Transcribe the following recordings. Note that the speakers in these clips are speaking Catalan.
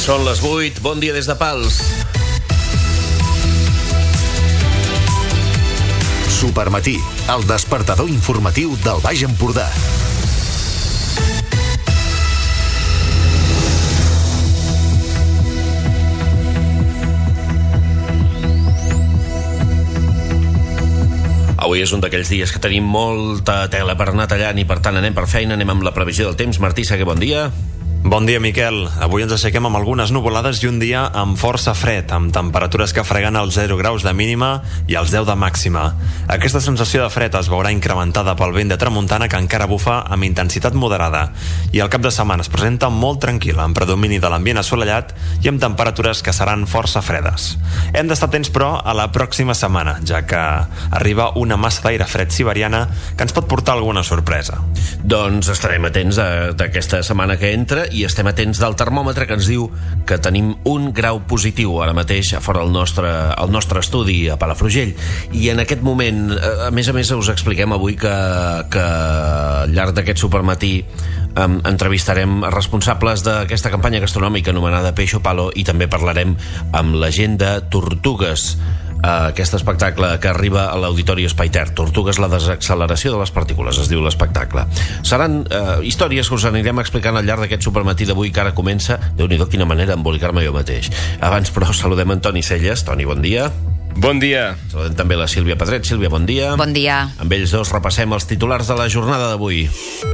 Són les 8, bon dia des de Pals. Supermatí, el despertador informatiu del Baix Empordà. Avui és un d'aquells dies que tenim molta tela per anar tallant i per tant anem per feina, anem amb la previsió del temps. Martí Sagué, bon dia. Bon dia, Miquel. Avui ens aixequem amb algunes nuvolades i un dia amb força fred, amb temperatures que freguen els 0 graus de mínima i els 10 de màxima. Aquesta sensació de fred es veurà incrementada pel vent de tramuntana que encara bufa amb intensitat moderada. I el cap de setmana es presenta molt tranquil, amb predomini de l'ambient assolellat i amb temperatures que seran força fredes. Hem d'estar atents, però, a la pròxima setmana, ja que arriba una massa d'aire fred siberiana que ens pot portar alguna sorpresa. Doncs estarem atents d'aquesta setmana que entra i estem atents del termòmetre que ens diu que tenim 1 grau positiu ara mateix a fora el nostre estudi a Palafrugell. I en aquest moment, a més, us expliquem avui que al llarg d'aquest supermatí entrevistarem responsables d'aquesta campanya gastronòmica anomenada Peixo Palo i també parlarem amb la gent de Tortugues, aquest espectacle que arriba a l'Auditori Espai Ter. Tortugues, la desacceleració de les partícules, es diu l'espectacle. Seran històries que us anirem explicant al llarg d'aquest supermatí d'avui que ara comença. Déu-n'hi-do, quina manera d'embolicar-me jo mateix. Abans, però, saludem en Toni Celles. Toni, bon dia. Bon dia. Saludem també la Sílvia Pedret. Sílvia, bon dia. Bon dia. Amb ells dos repassem els titulars de la jornada d'avui.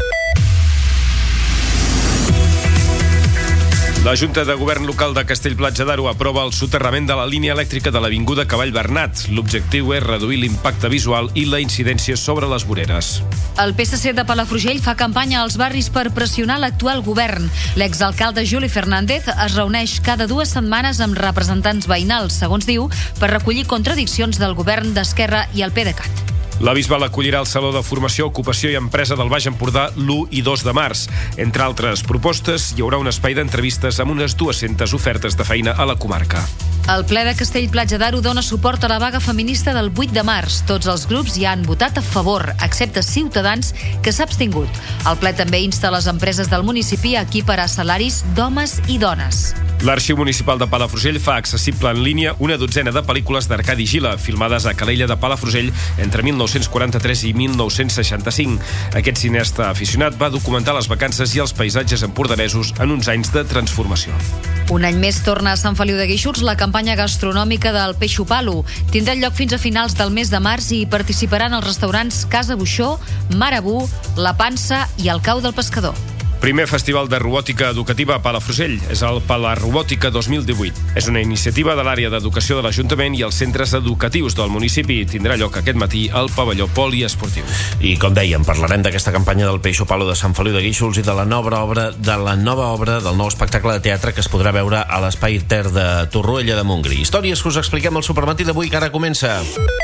La Junta de Govern Local de Castellplatja d'Aro aprova el soterrament de la línia elèctrica de l'Avinguda Cavall Bernat. L'objectiu és reduir l'impacte visual i la incidència sobre les voreres. El PSC de Palafrugell fa campanya als barris per pressionar l'actual govern. L'exalcalde Juli Fernández es reuneix cada 2 setmanes amb representants veïnals, segons diu, per recollir contradiccions del govern d'Esquerra i el PDeCAT. La Bisbal acollirà el Saló de Formació, Ocupació i Empresa del Baix Empordà l'1 i 2 de març. Entre altres propostes, hi haurà un espai d'entrevistes amb unes 200 ofertes de feina a la comarca. El ple de Castellplatja d'Aro dona suport a la vaga feminista del 8 de març. Tots els grups hi han votat a favor, excepte Ciutadans, que s'ha abstingut. El ple també insta les empreses del municipi a equiparar salaris d'homes i dones. L'Arxiu Municipal de Palafrugell fa accessible en línia una dotzena de pel·lícules d'Arcadi Gila, filmades a Calella de Palafrugell entre 1943 i 1965. Aquest cineasta aficionat va documentar les vacances i els paisatges empordanesos en uns anys de transformació. Un any més torna a Sant Feliu de Guíxols la campanya gastronòmica del Peixo Palo. Tindrà lloc fins a finals del mes de març i participaran els restaurants Casa Buixó, Marabú, La Pansa i el Cau del Pescador. Primer festival de robòtica educativa a Palafrugell és el Palarobòtica 2018. És una iniciativa de l'àrea d'educació de l'Ajuntament i els centres educatius del municipi. Tindrà lloc aquest matí al pavelló poliesportiu. I com dèiem, parlarem d'aquesta campanya del Peixo Palo de Sant Feliu de Guíxols i de la nova obra del nou espectacle de teatre que es podrà veure a l'Espai Ter de Torroella de Montgrí. Històries que us expliquem al supermatí d'avui que ara comença.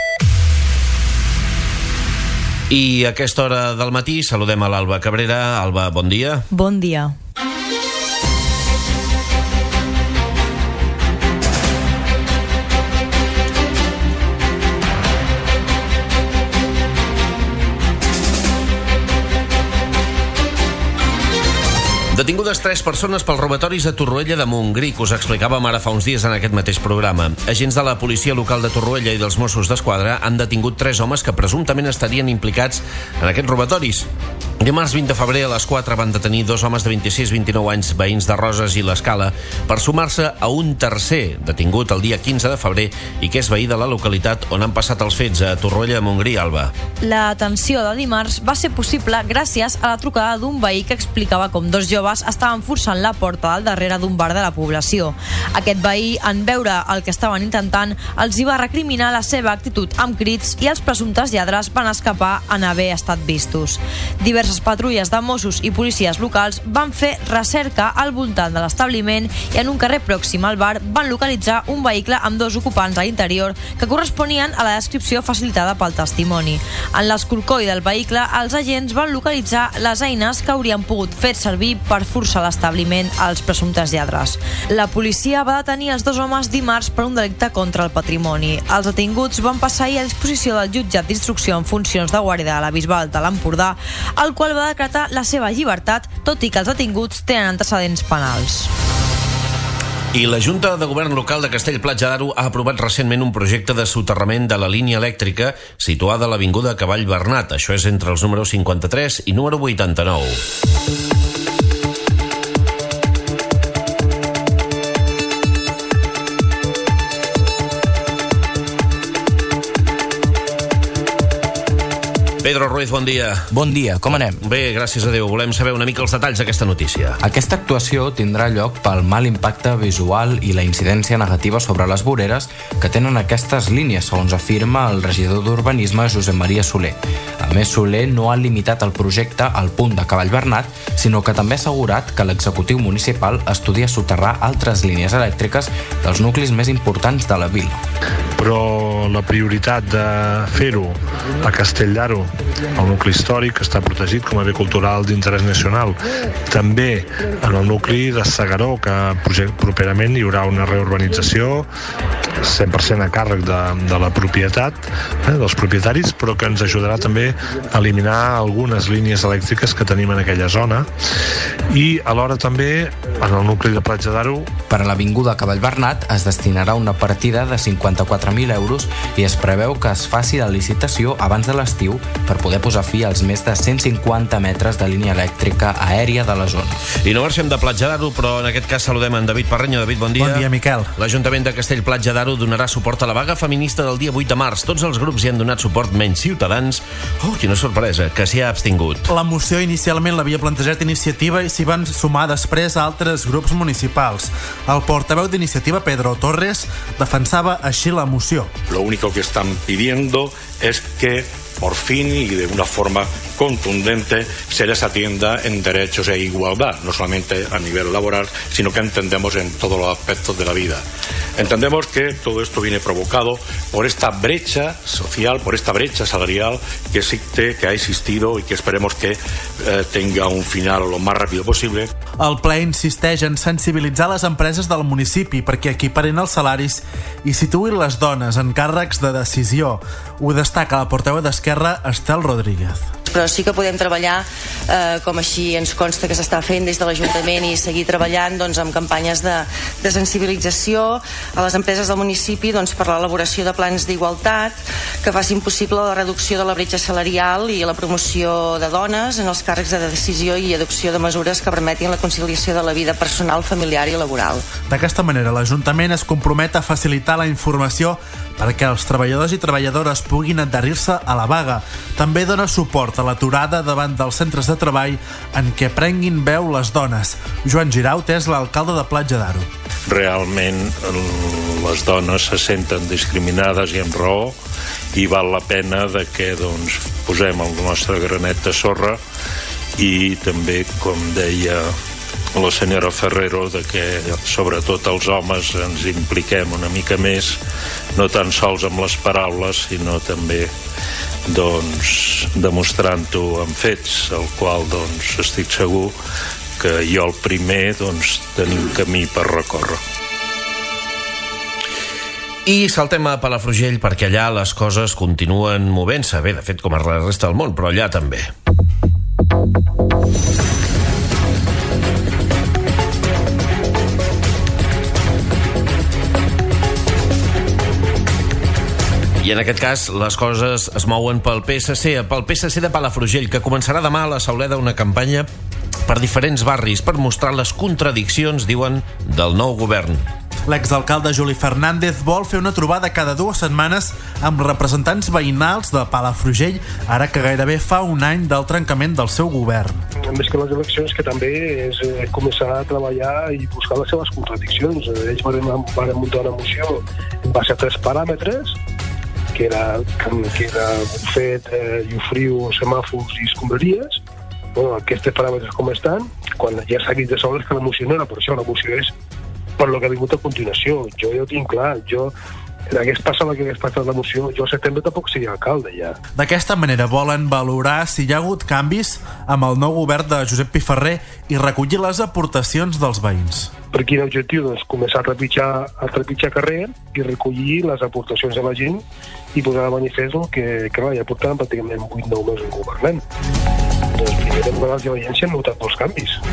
I a aquesta hora del matí saludem a l'Alba Cabrera. Alba, bon dia. Bon dia. Detingudes 3 persones pels robatoris a Torroella de Montgrí, que us explicàvem ara fa uns dies en aquest mateix programa. Agents de la policia local de Torroella i dels Mossos d'Esquadra han detingut 3 homes que presumptament estarien implicats en aquests robatoris. Dimarts 20 de febrer a les 4 van detenir 2 homes de 26 i 29 anys, veïns de Roses i l'Escala, per sumar-se a un tercer detingut el dia 15 de febrer i que és veí de la localitat on han passat els fets, a Torroella de Montgrí. Alba. La detenció de dimarts va ser possible gràcies a la trucada d'un veí que explicava com 2 joves estaven forçant la porta del darrere d'un bar de la població. Aquest veí, en veure el que estaven intentant, els hi va recriminar la seva actitud amb crits i els presumptes lladres van escapar en haver estat vistos. Diverses patrulles de Mossos i policies locals van fer recerca al voltant de l'establiment i en un carrer pròxim al bar van localitzar un vehicle amb 2 ocupants a l'interior que corresponien a la descripció facilitada pel testimoni. En l'escorcoll del vehicle, els agents van localitzar les eines que haurien pogut fer servir per forçar l'establiment als presumptes lladres. La policia va detenir els 2 homes dimarts per un delicte contra el patrimoni. Els detinguts van passar ahir a disposició del jutjat d'instrucció en funcions de guàrdia de la Bisbal de l'Empordà, el qual va decretar la seva llibertat, tot i que els detinguts tenen antecedents penals. I la Junta de Govern Local de Castell-Platja d'Aro ha aprovat recentment un projecte de soterrament de la línia elèctrica situada a l'avinguda Cavall Bernat. Això és entre els números 53 i número 89. Pedro Ruiz, bon dia. Bon dia, com anem? Bé, gràcies a Déu. Volem saber una mica els detalls d'aquesta notícia. Aquesta actuació tindrà lloc pel mal impacte visual i la incidència negativa sobre les voreres que tenen aquestes línies, segons afirma el regidor d'Urbanisme Josep Maria Soler. A més, Soler no ha limitat el projecte al punt de Cavall Bernat, sinó que també ha assegurat que l'executiu municipal estudia soterrar altres línies elèctriques dels nuclis més importants de la vila. Però la prioritat de fer-ho a Castell d'Aro, el nucli històric, que està protegit com a bé cultural d'interès nacional, també en el nucli de Segaró, que properament hi haurà una reurbanització 100% a càrrec de la propietat, dels propietaris, però que ens ajudarà també a eliminar algunes línies elèctriques que tenim en aquella zona, i alhora també en el nucli de Platja d'Aro. Per a l'avinguda Cavall Bernat es destinarà una partida de 54.000 euros i es preveu que es faci la licitació abans de l'estiu per poder posar fi als més de 150 metres de línia elèctrica aèria de la zona. I no marxem de Platja d'Aro, però en aquest cas saludem en David Parreño. David, bon dia. Bon dia, Miquel. L'Ajuntament de Castell-Platja d'Aro donarà suport a la vaga feminista del dia 8 de març. Tots els grups hi han donat suport, menys Ciutadans. Oh, quina sorpresa, que s'hi ha abstingut. La moció inicialment l'havia plantejat Iniciativa i s'hi van sumar després a altres grups municipals. El portaveu d'Iniciativa, Pedro Torres, defensava així la moció. Lo único que están pidiendo es que por fin y de una forma contundente se les atienda en derechos e igualdad, no solamente a nivel laboral, sino que entendemos en todos los aspectos de la vida. Entendemos que todo esto viene provocado por esta brecha social, por esta brecha salarial que existe, que ha existido y que esperemos que tenga un final lo más rápido possible. El ple insisteix en sensibilitzar les empreses del municipi perquè equiparen els salaris i situïn les dones en càrrecs de decisió. Ho destaca la portaveu d'Esquerra, Estel Rodríguez. Però sí que podem treballar, com així ens consta que s'està fent des de l'Ajuntament, i seguir treballant amb campanyes de sensibilització a les empreses del municipi per l'elaboració de plans d'igualtat que facin possible la reducció de la bretxa salarial i la promoció de dones en els càrrecs de decisió i adopció de mesures que permetin la conciliació de la vida personal, familiar i laboral. D'aquesta manera, l'Ajuntament es compromet a facilitar la informació perquè els treballadors i treballadores puguin adherir-se a la vaga. També dona suport a l'aturada davant dels centres de treball en què prenguin veu les dones. Joan Giraut és l'alcalde de Platja d'Aro. Realment les dones se senten discriminades i amb raó, i val la pena de que posem el nostre granet de sorra i també, com deia la senyora Ferrero, de que sobretot els homes ens impliquem una mica més, no tan sols amb les paraules, sinó també demostrant-ho amb fets, el qual estic segur que jo el primer tenim camí per recórrer. I saltem a Palafrugell perquè allà les coses continuen movent-se. Bé, de fet, com a la resta del món, però allà també. I en aquest cas les coses es mouen pel PSC de Palafrugell, que començarà demà a la Sauleda una campanya per diferents barris per mostrar les contradiccions, diuen, del nou govern. L'exalcalde Juli Fernández vol fer una trobada cada 2 setmanes amb representants veïnals de Palafrugell, ara que gairebé fa un any del trencament del seu govern. Més que les eleccions, que també és començar a treballar i buscar les seves contradiccions. Ells van muntar una moció en base a 3 paràmetres, que era bufet, llufriu, semàfors i escombraries. Aquests paràmetres com estan, quan ja s'ha dit de sobres que la moció no era per això, la moció és per lo que ha vingut a continuació. Jo ja ho tinc clar, hagués passat el que hagués passat la moció, jo al setembre tampoc seria alcalde ja. D'aquesta manera volen valorar si hi ha hagut canvis amb el nou govern de Josep Piferrer i recollir les aportacions dels veïns. Per quin objectiu? Començar a trepitjar carrer i recollir les aportacions de la gent i posar de manifest que ja portaven pràcticament 8-9 mesos governant. Primer de vegades ja veiem si han notat molts canvis.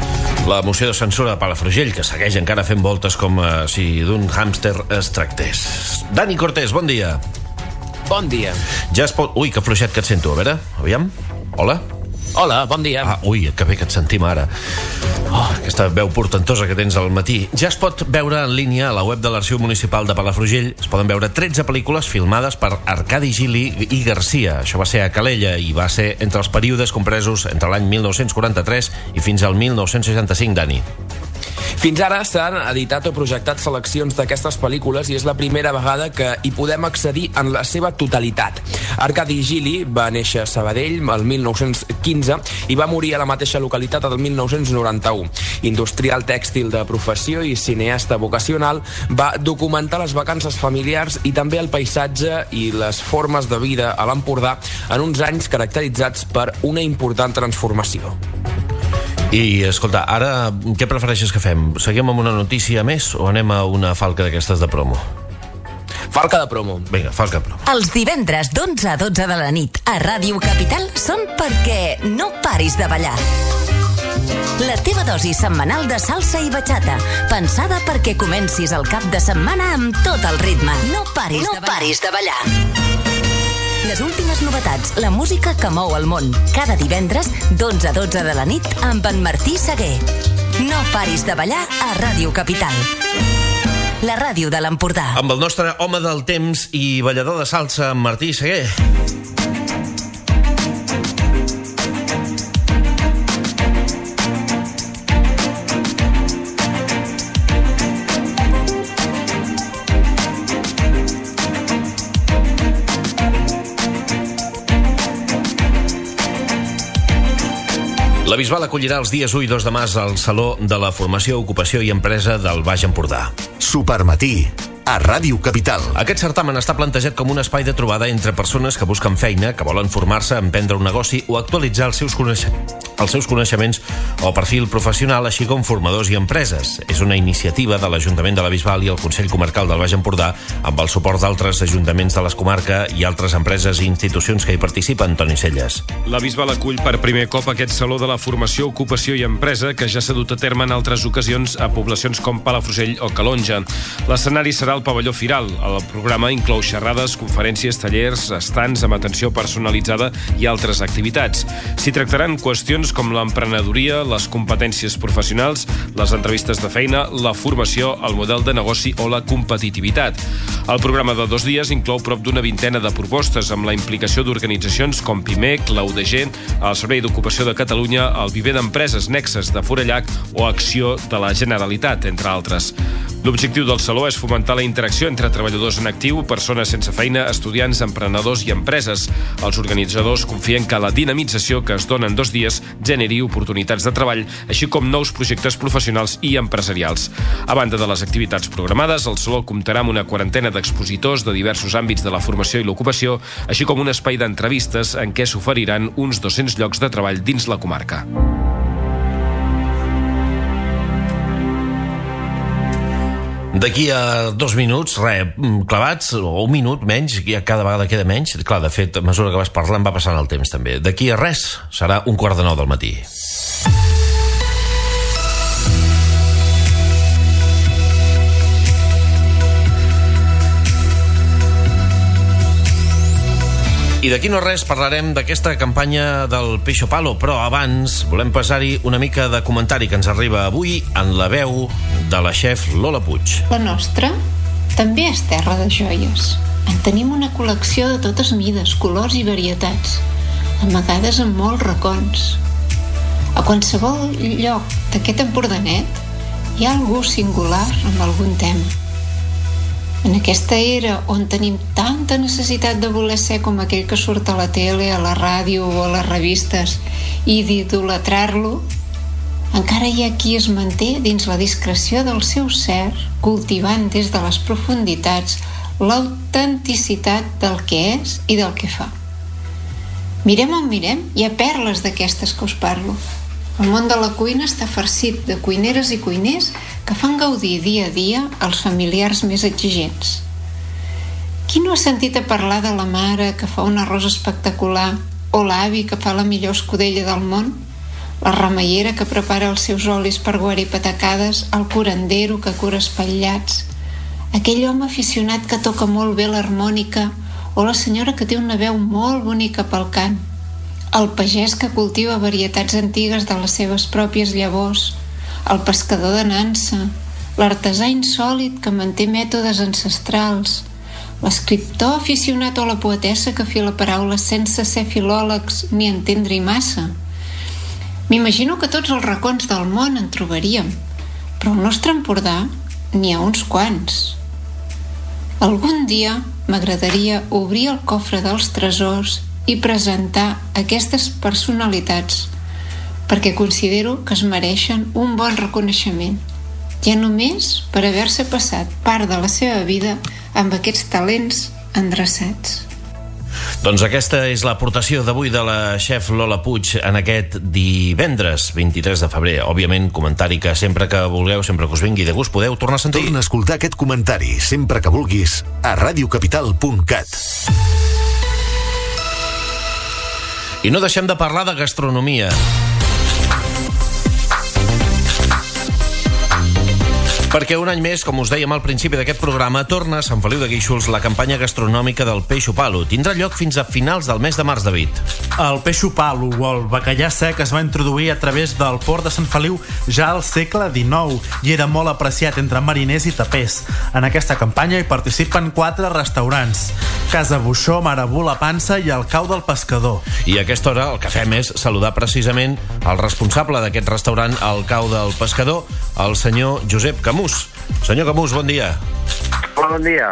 La moció de censura de Palafrugell, que segueix encara fent voltes com si d'un hàmster es tractés. Dani Cortés, bon dia. Bon dia. Ja es pot... Ui, que fluixet que et sento, a veure, aviam. Hola. Hola, bon dia. Ui, que bé que et sentim ara. Aquesta veu portentosa que tens al matí. Ja es pot veure en línia a la web de l'Arxiu Municipal de Palafrugell. Es poden veure 13 pel·lícules filmades per Arcadi Gili i Garcia. Això va ser a Calella i va ser entre els períodes compresos entre l'any 1943 i fins al 1965, Dani. Fins ara s'han editat o projectat seleccions d'aquestes pel·lícules i és la primera vegada que hi podem accedir en la seva totalitat. Arcadi Gili va néixer a Sabadell el 1915 i va morir a la mateixa localitat el 1991. Industrial tèxtil de professió i cineasta vocacional, va documentar les vacances familiars i també el paisatge i les formes de vida a l'Empordà en uns anys caracteritzats per una important transformació. I, escolta, ara què prefereixes que fem? Seguim amb una notícia més o anem a una falca d'aquestes de promo? Falca de promo. Vinga, falca de promo. Els divendres d'11 a 12 de la nit a Ràdio Capital són perquè no paris de ballar. La teva dosi setmanal de salsa i bachata, pensada perquè comencis el cap de setmana amb tot el ritme. No paris de ballar. Les últimes novetats, la música que mou el món. Cada divendres, d'11 a 12 de la nit, amb en Martí Seguer. No paris de ballar a Ràdio Capital. La ràdio de l'Empordà. Amb el nostre home del temps i ballador de salsa, en Martí Seguer. La Bisbal acollirà els dies 1 i 2 de març al Saló de la Formació, Ocupació i Empresa del Baix Empordà. Supermatí, a Ràdio Capital. Aquest certamen està plantejat com un espai de trobada entre persones que busquen feina, que volen formar-se, emprendre un negoci o actualitzar els seus coneixements o perfil professional, així com formadors i empreses. És una iniciativa de l'Ajuntament de la Bisbal i el Consell Comarcal del Baix Empordà amb el suport d'altres ajuntaments de les comarca i altres empreses i institucions que hi participen. Toni Celles. La Bisbal acull per primer cop aquest Saló de la Formació, Ocupació i Empresa que ja s'ha dut a terme en altres ocasions a poblacions com Palafrugell o Calonja. L'escenari serà el pavelló Firal. El programa inclou xerrades, conferències, tallers, estants amb atenció personalitzada i altres activitats. S'hi tractaran qüestions com l'emprenedoria, les competències professionals, les entrevistes de feina, la formació, el model de negoci o la competitivitat. El programa de 2 dies inclou prop d'una vintena de propostes amb la implicació d'organitzacions com PIMEC, l'UDG, el Servei d'Ocupació de Catalunya, el Viver d'Empreses Nexes de Forallac o Acció de la Generalitat, entre altres. L'objectiu del Saló és fomentar la interacció entre treballadors en actiu, persones sense feina, estudiants, emprenedors i empreses. Els organitzadors confien que la dinamització que es dona en 2 dies generi oportunitats de treball, així com nous projectes professionals i empresarials. A banda de les activitats programades, el Saló comptarà amb una quarantena d'expositors de diversos àmbits de la formació i l'ocupació, així com un espai d'entrevistes en què s'oferiran uns 200 llocs de treball dins la comarca. D'aquí a 2 minuts, clavats, o 1 minut menys, ja cada vegada queda menys. Clar, de fet, a mesura que vas parlant va passant el temps també. D'aquí a res, serà 8:45 del matí. I d'aquí no res parlarem d'aquesta campanya del Peixo Palo, però abans volem passar-hi una mica de comentari que ens arriba avui en la veu de la xef Lola Puig. La nostra també és terra de joies. En tenim una col·lecció de totes mides, colors i varietats, amagades en molts racons. A qualsevol lloc d'aquest empordanet hi ha algú singular amb algun tema. En aquesta era on tenim tanta necessitat de voler ser com aquell que surt a la tele, a la ràdio o a les revistes i d'idolatrar-lo, encara hi ha qui es manté dins la discreció del seu ser, cultivant des de les profunditats l'autenticitat del que és i del que fa. Mirem on mirem, hi ha perles d'aquestes que us parlo. El món de la cuina està farcit de cuineres i cuiners que fan gaudir dia a dia els familiars més exigents. Qui no ha sentit a parlar de la mare que fa un arròs espectacular o l'avi que fa la millor escudella del món? la remeiera que prepara els seus olis per guarir patacades, el curandero que cura espatllats, aquell home aficionat que toca molt bé l'harmònica o la senyora que té una veu molt bonica pel cant, el pagès que cultiva varietats antigues de les seves pròpies llavors, el pescador de nansa, l'artesà insòlit que manté mètodes ancestrals, l'escriptor aficionat o la poetessa que fila paraules sense ser filòlegs ni entendre-hi massa. M'imagino que tots els racons del món en trobaríem, però al nostre Empordà n'hi ha uns quants. Algun dia m'agradaria obrir el cofre dels tresors i presentar aquestes personalitats, perquè considero que es mereixen un bon reconeixement, ja només per haver-se passat part de la seva vida amb aquests talents endreçats. Doncs aquesta és l'aportació d'avui de la xef Lola Puig en aquest divendres 23 de febrer. Òbviament, comentari que sempre que vulgueu, sempre que us vingui de gust, podeu tornar a sentir. Torna a escoltar aquest comentari sempre que vulguis a radiocapital.cat. I no deixem de parlar de gastronomia. Perquè un any més, com us dèiem al principi d'aquest programa, torna a Sant Feliu de Guíxols la campanya gastronòmica del Peixo Palo. Tindrà lloc fins a finals del mes de març, David. El Peixo Palo o el bacallà sec es va introduir a través del port de Sant Feliu ja al segle XIX i era molt apreciat entre mariners i tapers. En aquesta campanya hi participen 4 restaurants: Casa Buixó, Marabú, La Pansa i el Cau del Pescador. I a aquesta hora el que fem és saludar precisament el responsable d'aquest restaurant, el Cau del Pescador, el senyor Josep Camús. Senyor Camús, bon dia. Bon dia.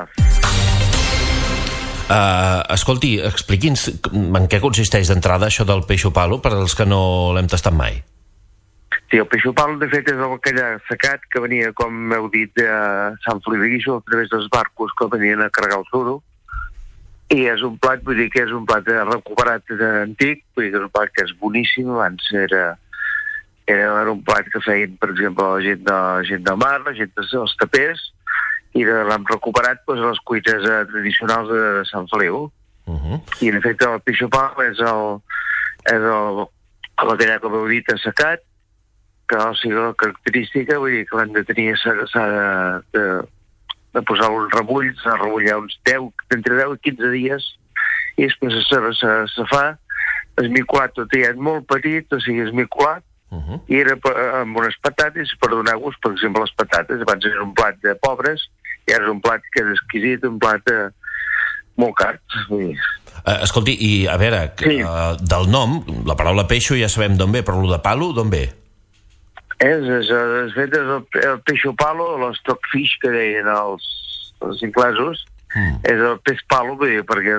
Escolti, expliqui'ns en què consisteix d'entrada això del Peixo Palo per als que no l'hem tastat mai. Sí, el Peixo Palo, de fet, és el bacallà secat que venia, com heu dit, de Sant Feliu de Guíxols a través dels barcos que venien a carregar el suro. I és un plat, vull dir que és un plat recuperat d'antic, vull dir que és un plat que és boníssim. Abans era un plat que feien, per exemple, la gent del mar, la gent dels tapers, i l'hem recuperat a les cuites tradicionals de Sant Feliu. I, en efecte, el Peixo Palo és el bacallà, com heu dit, assecat, que o sigui, la característica, vull dir que l'hem de tenir, s'ha de posar un rebull, s'ha de rebullar entre 10 i 15 dies, i després se fa esmicolat, tot i molt petit, o sigui, esmicolat, i era amb unes patates per donar gust, per exemple, les patates. Abans era un plat de pobres i ara és un plat que és exquisit, un plat molt car. Escolti, i a veure, del nom, la paraula peixo ja sabem d'on ve, però el de palo d'on ve? És el Peixo Palo, o l'stockfish que deien els inglesos, és el peix palo, perquè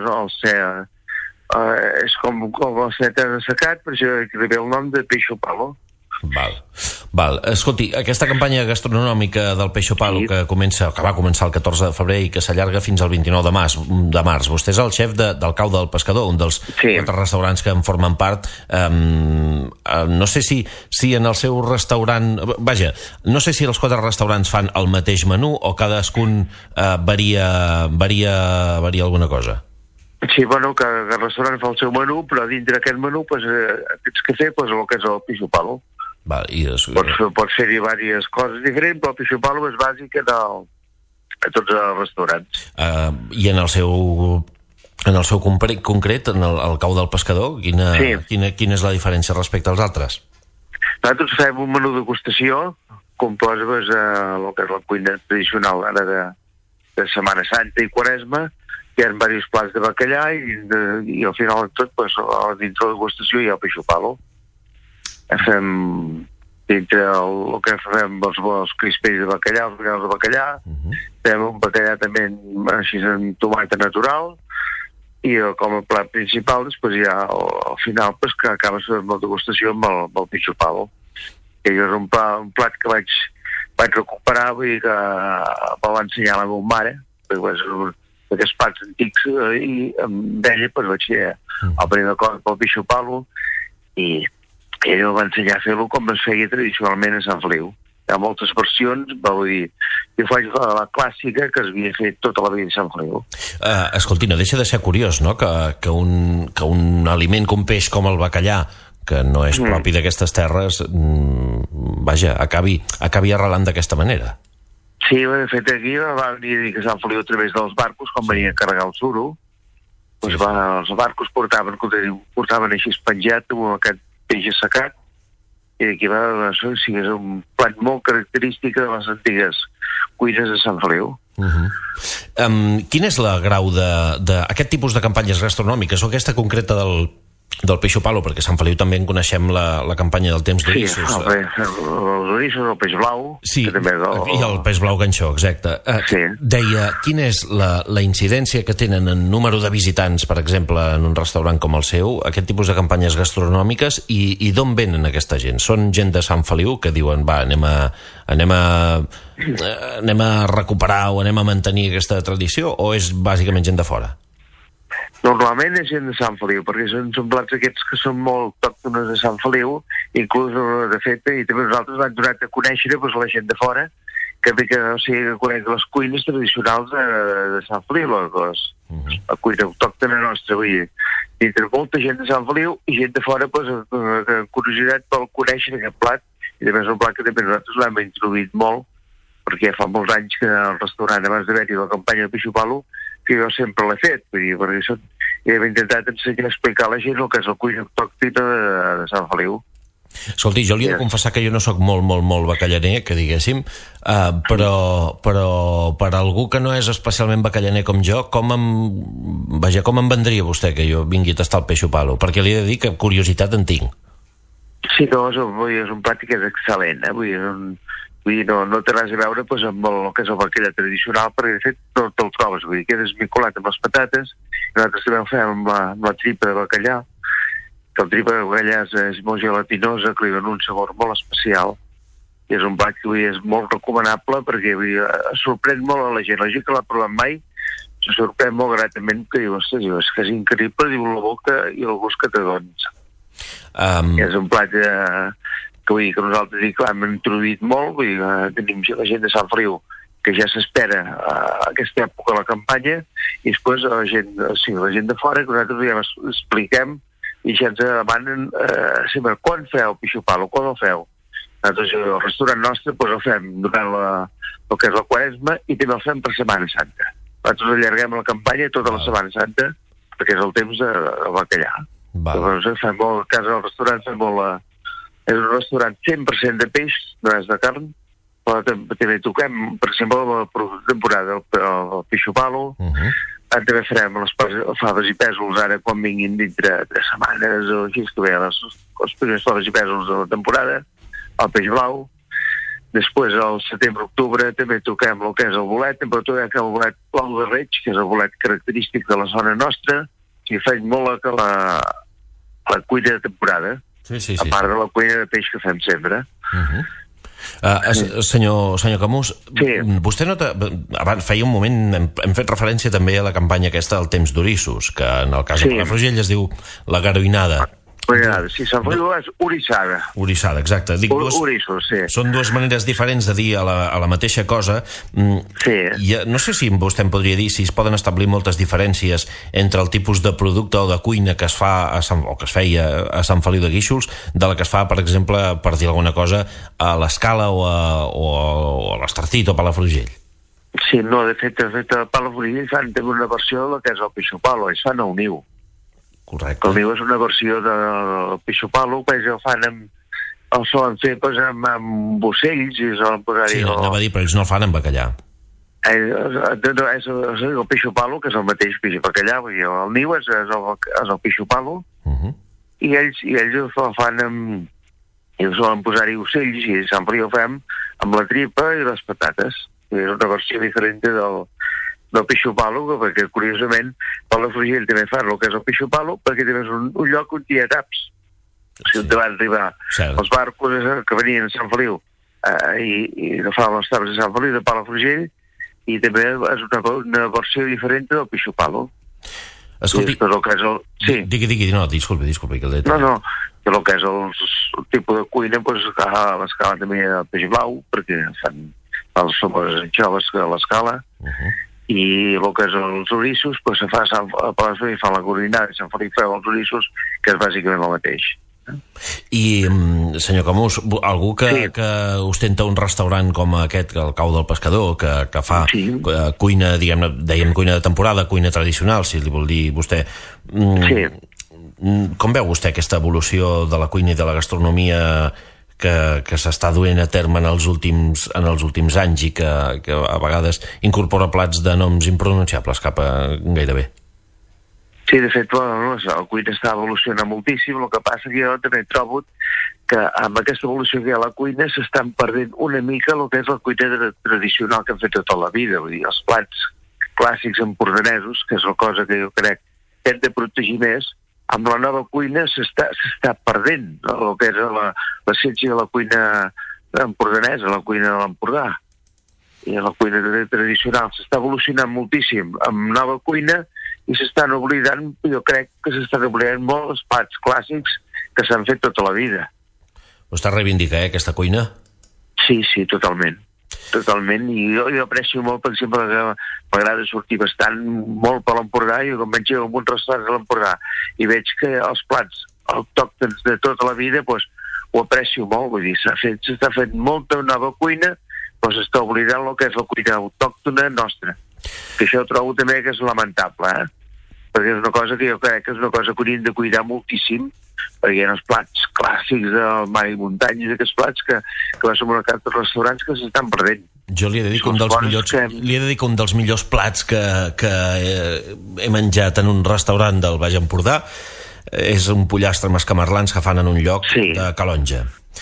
és com el set assecat, per això hi ve el nom de Peixo Palo. Val. Escolti, aquesta campanya gastronòmica del Peixo Palo que va començar el 14 de febrer i que s'allarga fins al 29 de març. Vostè és el xef del Cau del Pescador, un dels 4 restaurants que en formen part. No sé si en el seu restaurant... Vaja, no sé si els 4 restaurants fan el mateix menú o cadascun varia alguna cosa. Sí, bueno, cada restaurant fa el seu menú, però dintre d'aquest menú tens que fer el que és el Peixo Palo. Pots fer-hi diverses coses diferents, però el Peixo Palo és bàsic a tots els restaurants. I en el seu concret, en el Cau del Pescador, quina és la diferència respecte als altres? Nosaltres fem un menú de degustació, compost el que és la cuina tradicional ara de Setmana Santa i Quaresma. Hi ha diversos plats de bacallà i al final de tot, dintre de la degustació hi ha el Peixo Palo. Fem dintre el que fem els crispells de bacallà, els bacallars de bacallà, fem un bacallà també així amb tomata natural, i com a plat principal després hi ha al final que acabes amb la degustació amb el Peixo Palo. I és un plat que vaig recuperar, vull dir que me'l va ensenyar la meva mare, perquè d'aquests plats antics, i amb ella vaig fer el primer cop pel Peixo Palo, i ella va ensenyar a fer-lo com es feia tradicionalment a Sant Feliu. Hi ha moltes versions, vull dir, jo faig la clàssica que es havia fet tota la vida a Sant Feliu. Escolti, no deixa de ser curiós, no?, que un aliment com peix com el bacallà, que no és propi d'aquestes terres, vaja, acabi arrelant d'aquesta manera. Sí, de fet aquí va venir a dir que Sant Feliu a través dels barcos, quan venien a carregar el suro, els barcos portaven així penjat amb aquest peix assecat, i d'aquí va ser un plat molt característic de les antigues cuines de Sant Feliu. Quin és el grau d'aquest tipus de campanyes gastronòmiques o aquesta concreta del peixo palo? Perquè a Sant Feliu també en coneixem la campanya del temps d'orissos. Sí, els orissos, el peix blau. Sí, i el peix blau ganxó, exacte. Deia, quina és la incidència que tenen en número de visitants, per exemple, en un restaurant com el seu, aquest tipus de campanyes gastronòmiques, i d'on venen aquesta gent? Són gent de Sant Feliu que diuen, va, anem a recuperar o anem a mantenir aquesta tradició, o és bàsicament gent de fora? Normalment és gent de Sant Feliu, perquè són plats aquests que són molt autòctones de Sant Feliu, inclús, de fet, i també nosaltres vam donar a conèixer la gent de fora, que coneix les cuines tradicionals de Sant Feliu, la cuina autòctona nostra. Entre molta gent de Sant Feliu i gent de fora, curiositat vol conèixer aquest plat, i també és un plat que també nosaltres l'hem introduït molt, perquè fa molts anys que el restaurant, abans d'haver-hi la campanya de Peixo Palo, que jo sempre l'he fet, perquè hem intentat ensenyar a explicar a la gent el que és la cuina autòctona de Sant Feliu. Escolti, jo li he de confessar que jo no sóc molt bacallaner, que diguéssim, però per algú que no és especialment bacallaner com jo, com em vendria vostè que jo vingui a tastar el Peixo Palo? Perquè li he de dir que curiositat en tinc. Sí, no, és un plat que és excel·lent, no té res a veure amb el que és el bacallà tradicional, perquè de fet no te'l trobes, queda esmicolat amb les patates, i nosaltres també ho fem amb la tripa de bacallà, que el tripa de bacallà és molt gelatinosa, que li dona un sabor molt especial, i és un plat que és molt recomanable perquè sorprèn molt a la gent que l'ha provat mai, se sorprèn molt gratament, que diu, ostres, és que és increïble, diu la boca i el gust que te dones. És un plat que nosaltres hem introduït molt, tenim la gent de Sant Feliu que ja s'espera a aquesta època de la campanya, i després la gent de fora que nosaltres ja expliquem i ja ens demanen sempre quan feu Peixo Palo, quan el feu. Nosaltres el restaurant nostre el fem durant el que és la Quaresma i també el fem per Setmana Santa. Nosaltres allarguem la campanya tota la Setmana Santa perquè és el temps del bacallà. Fem molt, a casa del restaurant fem molt és un restaurant 100% de peix, no és de carn, però també toquem, per exemple, la temporada del Peixo Palo, també farem les faves i pèsols ara quan vinguin dintre de setmanes o així, que veien les primeres faves i pèsols de la temporada, el peix blau. Després, al setembre-octubre, també toquem el que és el bolet, però toquem el bolet blau de reig, que és el bolet característic de la zona nostra, i fem molt la cuina de temporada. Sí. A part de la cuina de peix que fem sempre. Senyor Camús, vostè nota, abans feia un moment hem fet referència també a la campanya aquesta del temps d'orissos, que en el cas de Palafrugell es diu la garoinada. Sí, Sant Feliu és orissada. Orissada, exacte. Orissos, sí. Són dues maneres diferents de dir a la mateixa cosa. No sé si vostè em podria dir si es poden establir moltes diferències entre el tipus de producte o de cuina que es fa o que es feia a Sant Feliu de Guíxols de la que es fa, per exemple, per dir alguna cosa, a l'Escala o a l'Estartit o a Palafrugell. Sí, no, de fet a Palafrugell fan una versió del que és el Peixo Palo, es fan a un niu. Correcte. El niu és una versió del Peixo Palo, que el fan el solen fer amb ocells i solen posar-hi... Sí, anava a dir, però ells no el fan amb bacallà. És el Peixo Palo, que és el mateix peix i bacallà, el niu és el Peixo Palo, i ells el fan amb... i solen posar-hi ocells, i a Sant Feliu ho fem amb la tripa i les patates. És una versió diferent del Peixo Palo, perquè curiosament Palafrugell també fa el que és el Peixo Palo, perquè també és un lloc on hi ha taps. O sigui, on van arribar els barcos que venien a Sant Feliu i no fan les taps de Sant Feliu de Palafrugell, i també és una versió diferent del Peixo Palo. Escolti, digui, no, disculpi que el No, que el que és el tipus de cuina, a l'Escala també hi ha el peix blau, perquè fan les famoses anxoves a l'Escala, i el que és els orissos se fa a Palafrugell, fan la coordinada i Sant Feliu feu els orissos, que és bàsicament el mateix. I, senyor Camús, algú que ostenta un restaurant com aquest, el Cau del Pescador, que fa cuina, diguem-ne, dèiem cuina de temporada, cuina tradicional, si li vol dir vostè, com veu vostè aquesta evolució de la cuina i de la gastronomia que s'està duent a terme en els últims anys i que a vegades incorpora plats de noms impronunciables cap a gairebé? Sí, de fet, la cuina està evolucionant moltíssim. El que passa que jo també trobo que amb aquesta evolució que hi ha a la cuina s'estan perdent una mica el que és la cuina tradicional que hem fet tota la vida. Vull dir, els plats clàssics empordanesos, que és una cosa que jo crec que hem de protegir més, amb la nova cuina s'està perdent, no? El que és l'essència de la cuina empordanesa, la cuina de l'Empordà. I la cuina tradicional s'està evolucionant moltíssim amb nova cuina i s'estan oblidant, jo crec que s'estan oblidant molt els plats clàssics que s'han fet tota la vida. Vostè reivindica, aquesta cuina? Sí, totalment. Totalment, i jo aprecio molt, per exemple, que m'agrada sortir bastant molt per l'Empordà, i quan vaig a un restaurant de l'Empordà i veig que els plats autòctons de tota la vida, doncs ho aprecio molt. Vull dir, s'està fent molta nova cuina, però s'està oblidant el que és la cuina autòctona nostra, que això trobo també que és lamentable, perquè és una cosa que jo crec que és una cosa que hauríem de cuidar moltíssim, perquè hi ha els plats clàssics del mar i muntanya, aquests plats que vas al mercat dels restaurants que s'estan perdent. Jo li he de dir que un dels millors plats que he menjat en un restaurant del Baix Empordà és un pollastre amb escamarlans que fan en un lloc de Calonja.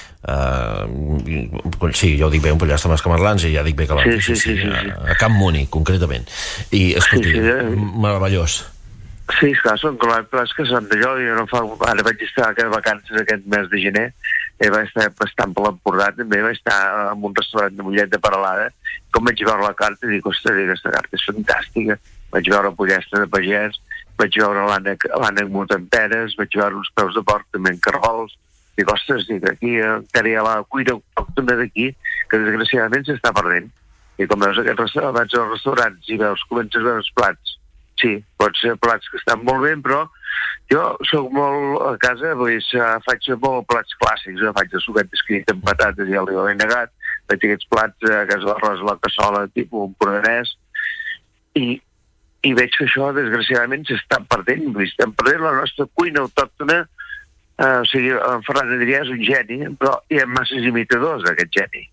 Sí, jo dic bé, un pollastre amb escamarlans, i ja dic bé Calonja, a Camp Múnic, concretament. I, escolti, meravellós. Sí, esclar, són plats que són d'allò. Ara vaig estar a vacances aquest mes de gener, vaig estar bastant per l'Empordà, també vaig estar en un restaurant de Mollet de Peralada. Com vaig veure la carta, dic, ostres, aquesta carta és fantàstica. Vaig veure pollastre de pagès, vaig veure l'ànec mutanteres, vaig veure uns peus de porc també en cargols. Dic, ostres, aquí encara hi ha la cuina autòctona d'aquí, que desgraciadament s'està perdent. I com veus aquests restaurants, vaig als restaurants i comences a veure els plats. Sí, pot ser plats que estan molt bé, però jo soc molt a casa, faig molt plats clàssics, faig el suquet escrit amb patates, ja l'he negat, faig aquests plats a casa d'arròs a la cassola, tipus empordanès, i veig que això, desgraciadament, s'està perdent. Estem perdent la nostra cuina autòctona. O sigui, en Ferran diria és un geni, però hi ha masses imitadors d'aquest geni.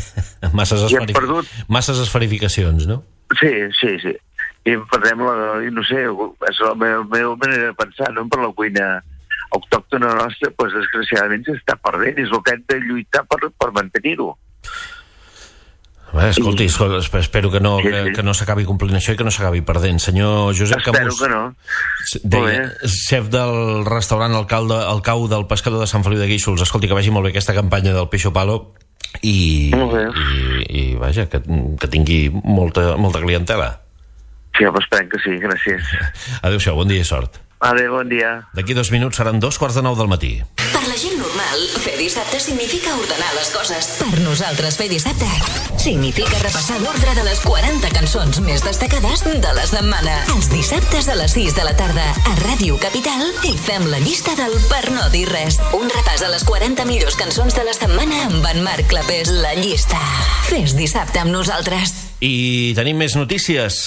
Masses esferificacions, no? Sí. I em perdem no sé, és la meva manera de pensar, no? Per la cuina autòctona nostra, doncs desgraciadament s'està perdent, és el que hem de lluitar per mantenir-ho. Escolti, espero que no s'acabi complint això i que no s'acabi perdent. Senyor Josep Camús, espero que no. Xef del restaurant El Cau del Pescador de Sant Feliu de Guíxols, escolti, que vagi molt bé aquesta campanya del Peixo Palo i vaja, que tingui molta clientela. Sí, esperem que sí, gràcies. Adéu-siau, bon dia i sort. Adéu, bon dia. D'aquí 2 minuts seran 2:45 del matí. Per la gent normal, fer dissabte significa ordenar les coses. Per nosaltres, fer dissabte significa repassar l'ordre de les 40 cançons més destacades de la setmana. Els dissabtes a les 6 de la tarda a Ràdio Capital i fem la llista del Per no dir res. Un repàs a les 40 millors cançons de la setmana amb en Marc Clapés. La llista. Fes dissabte amb nosaltres. I tenim més notícies.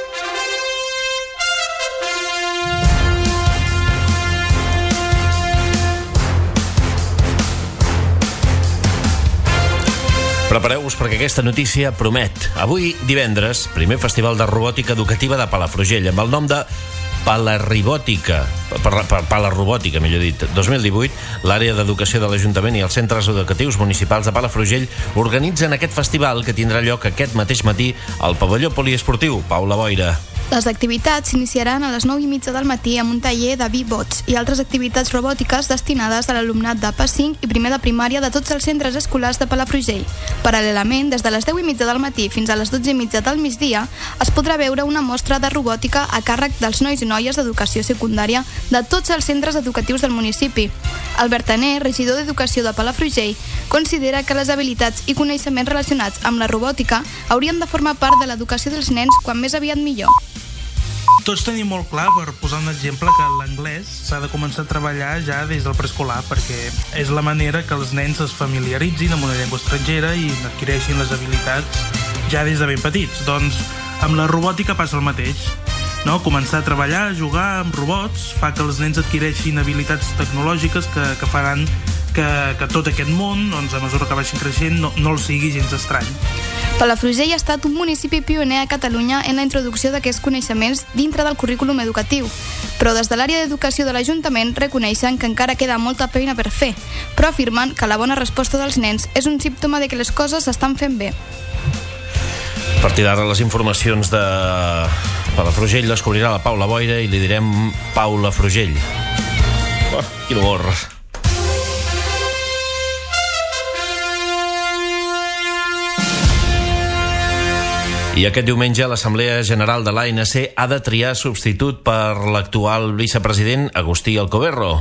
Prepareu-vos perquè aquesta notícia promet. Avui, divendres, primer festival de robòtica educativa de Palafrugell, amb el nom de Palarribòtica, millor dit, 2018, l'àrea d'educació de l'Ajuntament i els centres educatius municipals de Palafrugell organitzen aquest festival que tindrà lloc aquest mateix matí al pavelló poliesportiu. Paula Boira. Les activitats s'iniciaran a les 9:30 del matí amb un taller de B-Bots i altres activitats robòtiques destinades a l'alumnat de P5 i primer de primària de tots els centres escolars de Palafrugell. Paral·lelament, des de les 10:30 del matí fins a les 12:30 del migdia, es podrà veure una mostra de robòtica a càrrec dels nois i noies d'educació secundària de tots els centres educatius del municipi. Albert Taner, regidor d'Educació de Palafrugell, considera que les habilitats i coneixements relacionats amb la robòtica haurien de formar part de l'educació dels nens quan més aviat millor. Tots tenim molt clar, per posar un exemple, que l'anglès s'ha de començar a treballar ja des del preescolar, perquè és la manera que els nens es familiaritzin amb una llengua estrangera i adquireixin les habilitats ja des de ben petits. Doncs amb la robòtica passa el mateix. No? Començar a treballar, a jugar amb robots, fa que els nens adquireixin habilitats tecnològiques que faran que tot aquest món, doncs, a mesura que vagin creixent, no els sigui gens estrany. Palafrugell ha estat un municipi pioner a Catalunya en la introducció d'aquests coneixements dintre del currículum educatiu, però des de l'àrea d'educació de l'Ajuntament reconeixen que encara queda molta feina per fer, però afirmen que la bona resposta dels nens és un símptoma de que les coses s'estan fent bé. A partir d'ara les informacions de Palafrugell les cobrirà la Paula Boira i li direm Paula Frugell. Oh, quin horror. I aquest diumenge l'Assemblea General de l'ANC ha de triar substitut per l'actual vicepresident Agustí Alcoberro.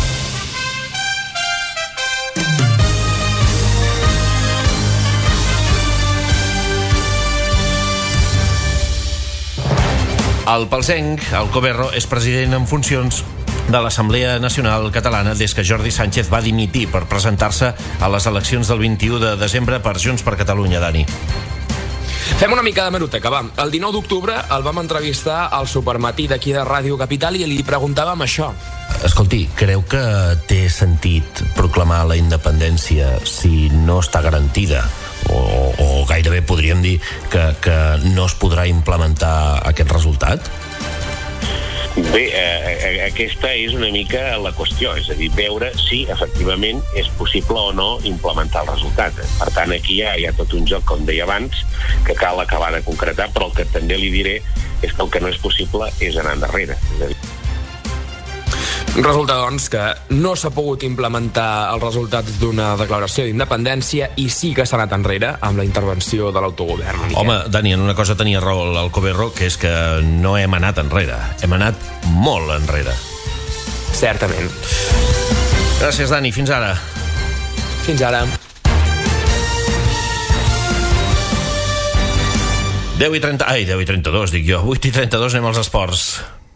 El palsenc, Alcoberro, és president en funcions de l'Assemblea Nacional Catalana des que Jordi Sánchez va dimitir per presentar-se a les eleccions del 21 de desembre per Junts per Catalunya, Dani. Fem una mica d'hemeroteca, va. El 19 d'octubre el vam entrevistar al Supermatí d'aquí de Ràdio Capital i li preguntàvem això. Escolti, creu que té sentit proclamar la independència si no està garantida? O gairebé podríem dir que no es podrà implementar aquest resultat? Bé, aquesta és una mica la qüestió, és a dir, veure si efectivament és possible o no implementar el resultat. Per tant, aquí hi ha tot un joc, com deia abans, que cal acabar de concretar, però el que també li diré és que el que no és possible és anar endarrere. És a dir, resulta, doncs, que no s'ha pogut implementar els resultats d'una declaració d'independència i sí que s'ha anat enrere amb la intervenció de l'autogovern. Home, Dani, en una cosa tenia raó l'Alcoberro, que és que no hem anat enrere. Hem anat molt enrere. Certament. Gràcies, Dani. Fins ara. Fins ara. 10:32, dic jo. 8:32, anem als esports.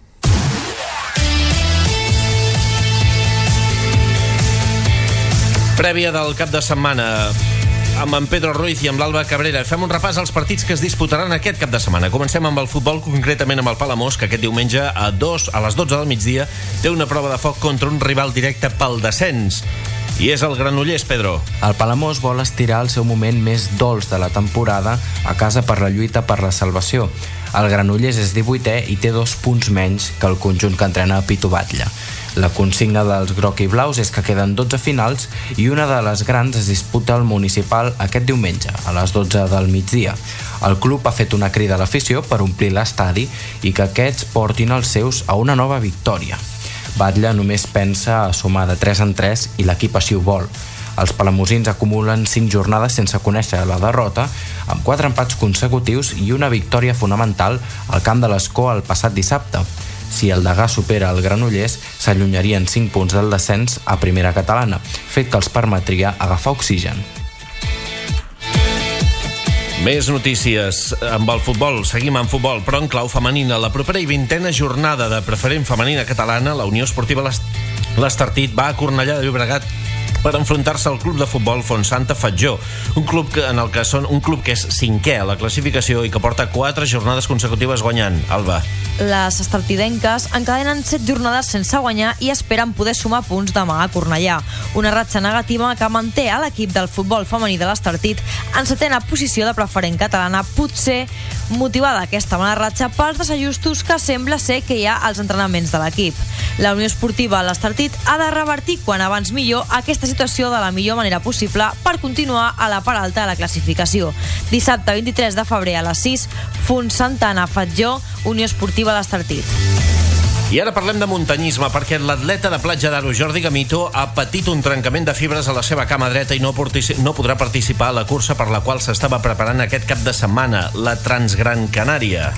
Prèvia del cap de setmana amb en Pedro Ruiz i amb l'Alba Cabrera. Fem un repàs als partits que es disputaran aquest cap de setmana. Comencem amb el futbol, concretament amb el Palamós, que aquest diumenge a les 12 del migdia té una prova de foc contra un rival directe pel descens. I és el Granollers, Pedro. El Palamós vol estirar el seu moment més dolç de la temporada a casa per la lluita per la salvació. El Granollers és 18è i té 2 punts menys que el conjunt que entrena Pitu Batlle. La consigna dels groc i blaus és que queden 12 finals i una de les grans es disputa al Municipal aquest diumenge, a les 12 del migdia. El club ha fet una crida a l'afició per omplir l'estadi i que aquests portin els seus a una nova victòria. Batlle només pensa a sumar de 3 en 3 i l'equip així ho vol. Els palamosins acumulen 5 jornades sense conèixer la derrota, amb 4 empats consecutius i una victòria fonamental al camp de l'Escó el passat dissabte. Si el Degà supera el Granollers, s'allunyarien 5 punts del descens a primera catalana, fet que els permetria agafar oxigen. Més notícies amb el futbol. Seguim amb futbol, però en clau femenina. La propera i 20a jornada de preferent femenina catalana, la Unió Esportiva l'Estartit va a Cornellà de Llobregat per enfrontar-se al club de futbol Fontsanta Fatjó, un club que és 5è a la classificació i que porta 4 jornades consecutives guanyant. Alba. Les estartidenques encadenen 7 jornades sense guanyar i esperen poder sumar punts demà a Cornellà. Una ratxa negativa que manté a l'equip del futbol femení de l'Estartit en 7a posició de preferent catalana, potser motivada aquesta mala ratxa pels desajustos que sembla ser que hi ha als entrenaments de l'equip. La Unió Esportiva l'Estartit ha de revertir quan abans millor aquesta situació de la millor manera possible per continuar a la part alta de la classificació. Dissabte 23 de febrer a les 6, Fontsanta Fatjó, Unió Esportiva l'Estartit. I ara parlem de muntanyisme, perquè l'atleta de Platja d'Aro, Jordi Gamito, ha patit un trencament de fibres a la seva cama dreta i no podrà participar a la cursa per la qual s'estava preparant aquest cap de setmana, la Transgran Canària.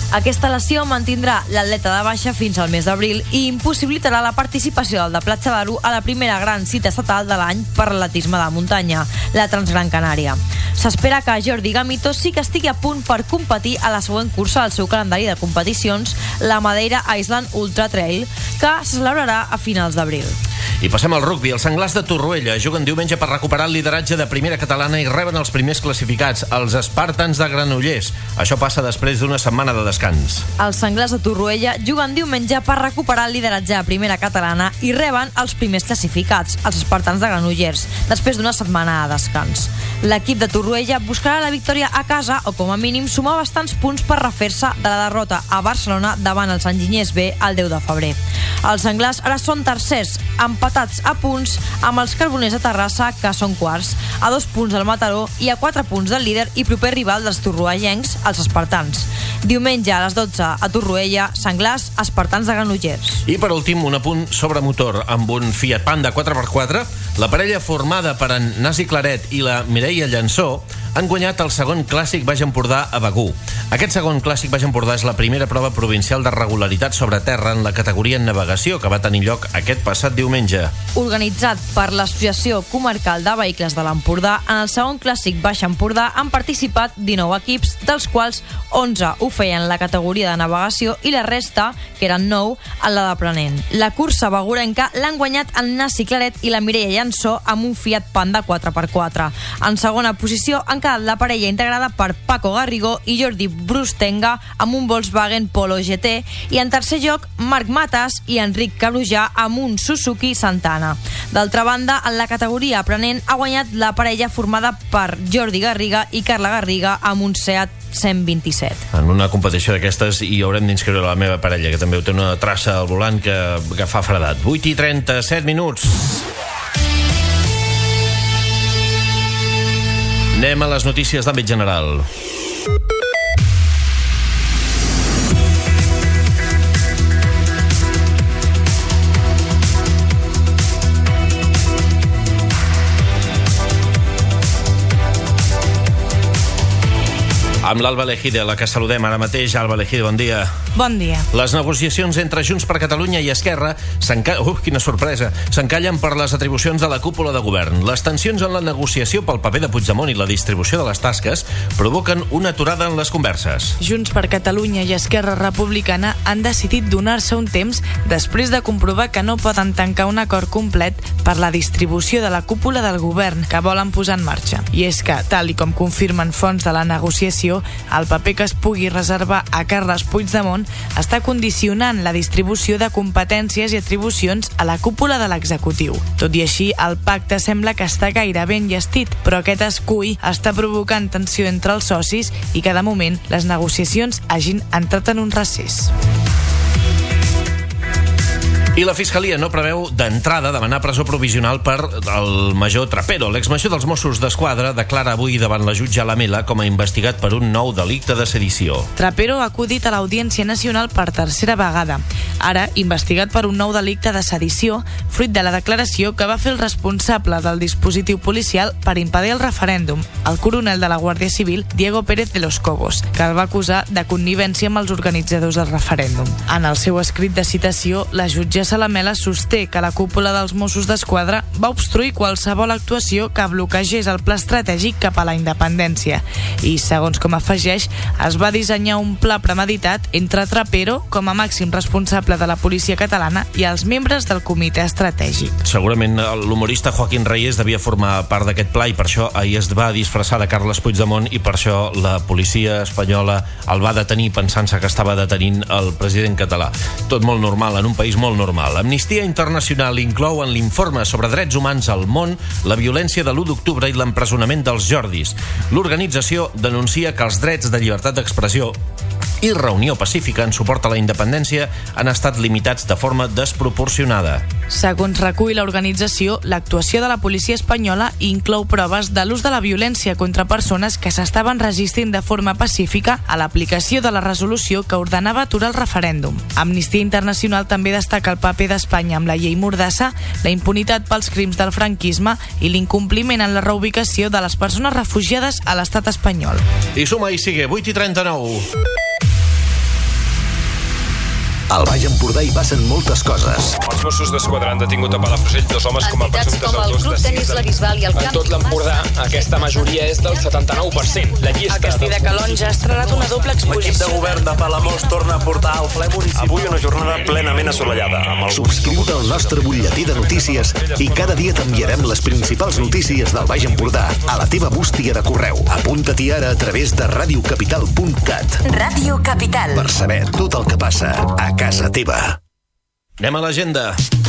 Aquesta lesió mantindrà l'atleta de baixa fins al mes d'abril i impossibilitarà la participació del de Platja d'Aro a la primera gran cita estatal de l'any per l'atletisme de muntanya, la Transgran Canària. S'espera que Jordi Gamito sí que estigui a punt per competir a la següent cursa del seu calendari de competicions, la Madeira Island Ultra Trail, que se celebrarà a finals d'abril. I passem al rugbi. Els Senglars de Torroella juguen diumenge per recuperar el lideratge de primera catalana i reben els primers classificats, els Espartans de Granollers. Això passa després d'una setmana de descans. Els Senglars de Torroella juguen diumenge per recuperar el lideratge de primera catalana i reben els primers classificats, els Espartans de Granollers, després d'una setmana de descans. L'equip de Torroella buscarà la victòria a casa o, com a mínim, sumar bastants punts per refer-se de la derrota a Barcelona davant els Enginyers B el 10 de febrer. Els Senglars ara són tercers, empatats a punts amb els Carboners de Terrassa, que són quarts, a 2 punts del Mataró i a 4 punts del líder i proper rival dels torroellencs, els Espartans. Diumenge a les 12 a Torroella, Senglars, Espartans de Granollers. I per últim, un apunt sobre motor. Amb un Fiat Panda 4x4, la parella formada per en Nasi Claret i la Mireia Llançó han guanyat el segon Clàssic Baix Empordà a Begur. Aquest segon Clàssic Baix Empordà és la primera prova provincial de regularitat sobre terra en la categoria en navegació, que va tenir lloc aquest passat diumenge. Organitzat per l'Associació Comarcal de Vehicles de l'Empordà, en el segon Clàssic Baix Empordà han participat 19 equips, dels quals 11 ho feien en la categoria de navegació i la resta, que eren 9, en la d'aprenent. La cursa begurenca l'han guanyat en Nasi Claret i la Mireia Llançó amb un Fiat Panda 4x4. En segona posició han quedat la parella integrada per Paco Garrigó i Jordi Brustenga amb un Volkswagen Polo GT, i en tercer lloc Marc Matas i Enric Cabrujà amb un Suzuki Santana. D'altra banda, en la categoria aprenent ha guanyat la parella formada per Jordi Garriga i Carla Garriga amb un Seat 127. En una competició d'aquestes hi haurem d'inscriure la meva parella, que també té una traça al volant que fa fredat. 8:37 minuts. Anem a les notícies d'àmbit general. Amb l'Alba Lejide, la que saludem ara mateix. Alba Lejide, bon dia. Bon dia. Les negociacions entre Junts per Catalunya i Esquerra quina sorpresa! S'encallen per les atribucions de la cúpula de govern. Les tensions en la negociació pel paper de Puigdemont i la distribució de les tasques provoquen una aturada en les converses. Junts per Catalunya i Esquerra Republicana han decidit donar-se un temps després de comprovar que no poden tancar un acord complet per la distribució de la cúpula del govern que volen posar en marxa. I és que, tal i com confirmen fonts de la negociació, el paper que es pugui reservar a Carles Puigdemont està condicionant la distribució de competències i atribucions a la cúpula de l'executiu. Tot i així, el pacte sembla que està gairebé enllestit, però aquest escull està provocant tensió entre els socis i que, de moment, les negociacions hagin entrat en un recés. I la Fiscalia no preveu d'entrada demanar presó provisional per el major Trapero. L'exmajor dels Mossos d'Esquadra declara avui davant la jutge Lamela com a investigat per un nou delicte de sedició. Trapero ha acudit a l'Audiència Nacional per tercera vegada. Ara, investigat per un nou delicte de sedició, fruit de la declaració que va fer el responsable del dispositiu policial per impedir el referèndum, el coronel de la Guàrdia Civil, Diego Pérez de los Cobos, que el va acusar de connivència amb els organitzadors del referèndum. En el seu escrit de citació, la jutge Lamela sosté que la cúpula dels Mossos d'Esquadra va obstruir qualsevol actuació que bloquegés el pla estratègic cap a la independència i, segons com afegeix, es va dissenyar un pla premeditat entre Trapero, com a màxim responsable de la policia catalana, i els membres del comitè estratègic. Segurament l'humorista Joaquín Reyes devia formar part d'aquest pla i per això ahir es va disfressar de Carles Puigdemont i per això la policia espanyola el va detenir pensant-se que estava detenint el president català. Tot molt normal, en un país molt normal. Amnistia Internacional inclou en l'informe sobre drets humans al món la violència de l'1 d'octubre i l'empresonament dels Jordis. L'organització denuncia que els drets de llibertat d'expressió i reunió pacífica en suport a la independència han estat limitats de forma desproporcionada. Segons recull l'organització, l'actuació de la policia espanyola inclou proves de l'ús de la violència contra persones que s'estaven resistint de forma pacífica a l'aplicació de la resolució que ordenava aturar el referèndum. Amnistia Internacional també destaca el paper d'Espanya amb la llei Mordassa, la impunitat pels crims del franquisme i l'incompliment en la reubicació de les persones refugiades a l'estat espanyol. I suma i sigue, 8:39. Al Baix Empordà hi passen moltes coses. Els Mossos d'Esquadra han detingut a Palafrugell 2 homes com a presumptes com el autors Club de Tenis La Bisbal i el En Camp tot l'Empordà, aquesta majoria és del 79%. La llista El Castell de Calonge ha estrenat una doble exposició. L'equip de govern de Palamós torna a portar al ple municipal. Avui una jornada plenament assolellada. Subscriu-te al nostre butlletí de notícies i cada dia t'enviarem les principals notícies del Baix Empordà a la teva bústia de correu. Apunta-t'hi ara a través de radiocapital.cat. Ràdio Capital. Per saber tot el que passa a casa teva. Anem a l'agenda.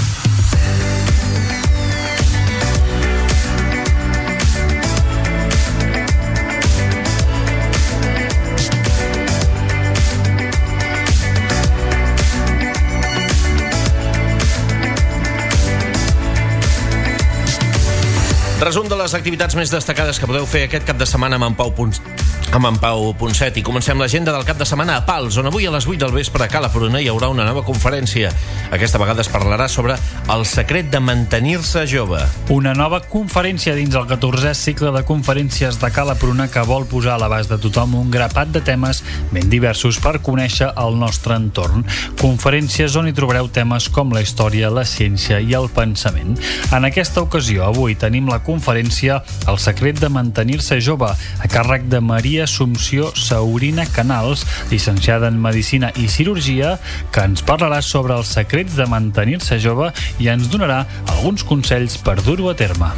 Resum de les activitats més destacades que podeu fer aquest cap de setmana amb en Pau Ponset. I comencem l'agenda del cap de setmana a Pals, on avui a les 8 del vespre a Cala Pruna hi haurà una nova conferència. Aquesta vegada es parlarà sobre el secret de mantenir-se jove. Una nova conferència dins el 14è cicle de conferències de Cala Pruna que vol posar a l'abast de tothom un grapat de temes ben diversos per conèixer el nostre entorn. Conferències on hi trobareu temes com la història, la ciència i el pensament. En aquesta ocasió, avui tenim la conferència El secret de mantenir-se jove, a càrrec de Maria Assumpció Saurina Canals, llicenciada en Medicina i Cirurgia, que ens parlarà sobre els secrets de mantenir-se jove i ens donarà alguns consells per dur-ho a terme.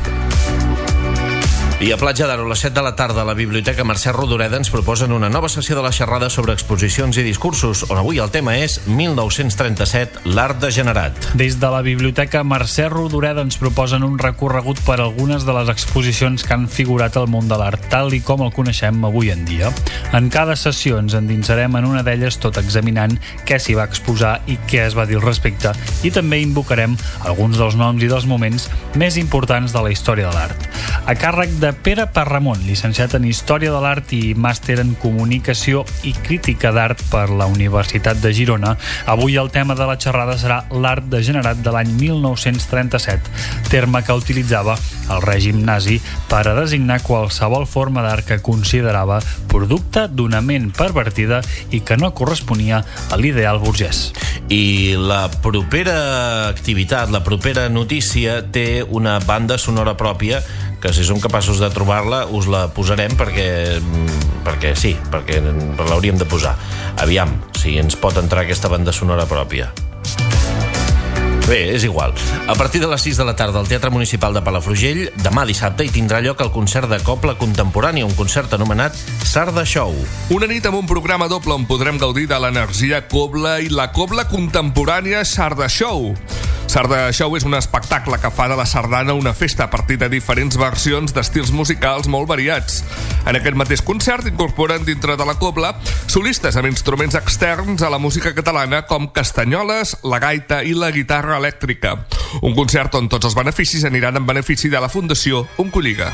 I a Platja d'Aro, a les 7 de la tarda, a la Biblioteca Mercè Rodoreda ens proposen una nova sessió de la xerrada sobre exposicions i discursos, on avui el tema és 1937, l'art degenerat. Des de la Biblioteca Mercè Rodoreda ens proposen un recorregut per algunes de les exposicions que han figurat al món de l'art, tal i com el coneixem avui en dia. En cada sessió ens endinsarem en una d'elles tot examinant què s'hi va exposar i què es va dir al respecte, i també invocarem alguns dels noms i dels moments més importants de la història de l'art. A càrrec de Pere Parramon, llicenciat en Història de l'Art i màster en Comunicació i Crítica d'Art per la Universitat de Girona, avui el tema de la xerrada serà l'art degenerat de l'any 1937, terme que utilitzava el règim nazi per a designar qualsevol forma d'art que considerava producte d'una ment pervertida i que no corresponia a l'ideal burgès. I la propera activitat, la propera notícia, té una banda sonora pròpia que si som capaços de trobar-la us la posarem perquè l'hauríem de posar. Aviam si ens pot entrar aquesta banda sonora pròpia. Bé, és igual. A partir de les 6 de la tarda al Teatre Municipal de Palafrugell, demà dissabte hi tindrà lloc el concert de Cobla Contemporània, un concert anomenat Sarda Show. Una nit amb un programa doble on podrem gaudir de l'energia Cobla i la Cobla Contemporània Sarda Show. Sarda Show és un espectacle que fa de la sardana una festa a partir de diferents versions d'estils musicals molt variats. En aquest mateix concert incorporen dintre de la cobla solistes amb instruments externs a la música catalana com castanyoles, la gaita i la guitarra elèctrica. Un concert on tots els beneficis aniran en benefici de la Fundació Oncolliga.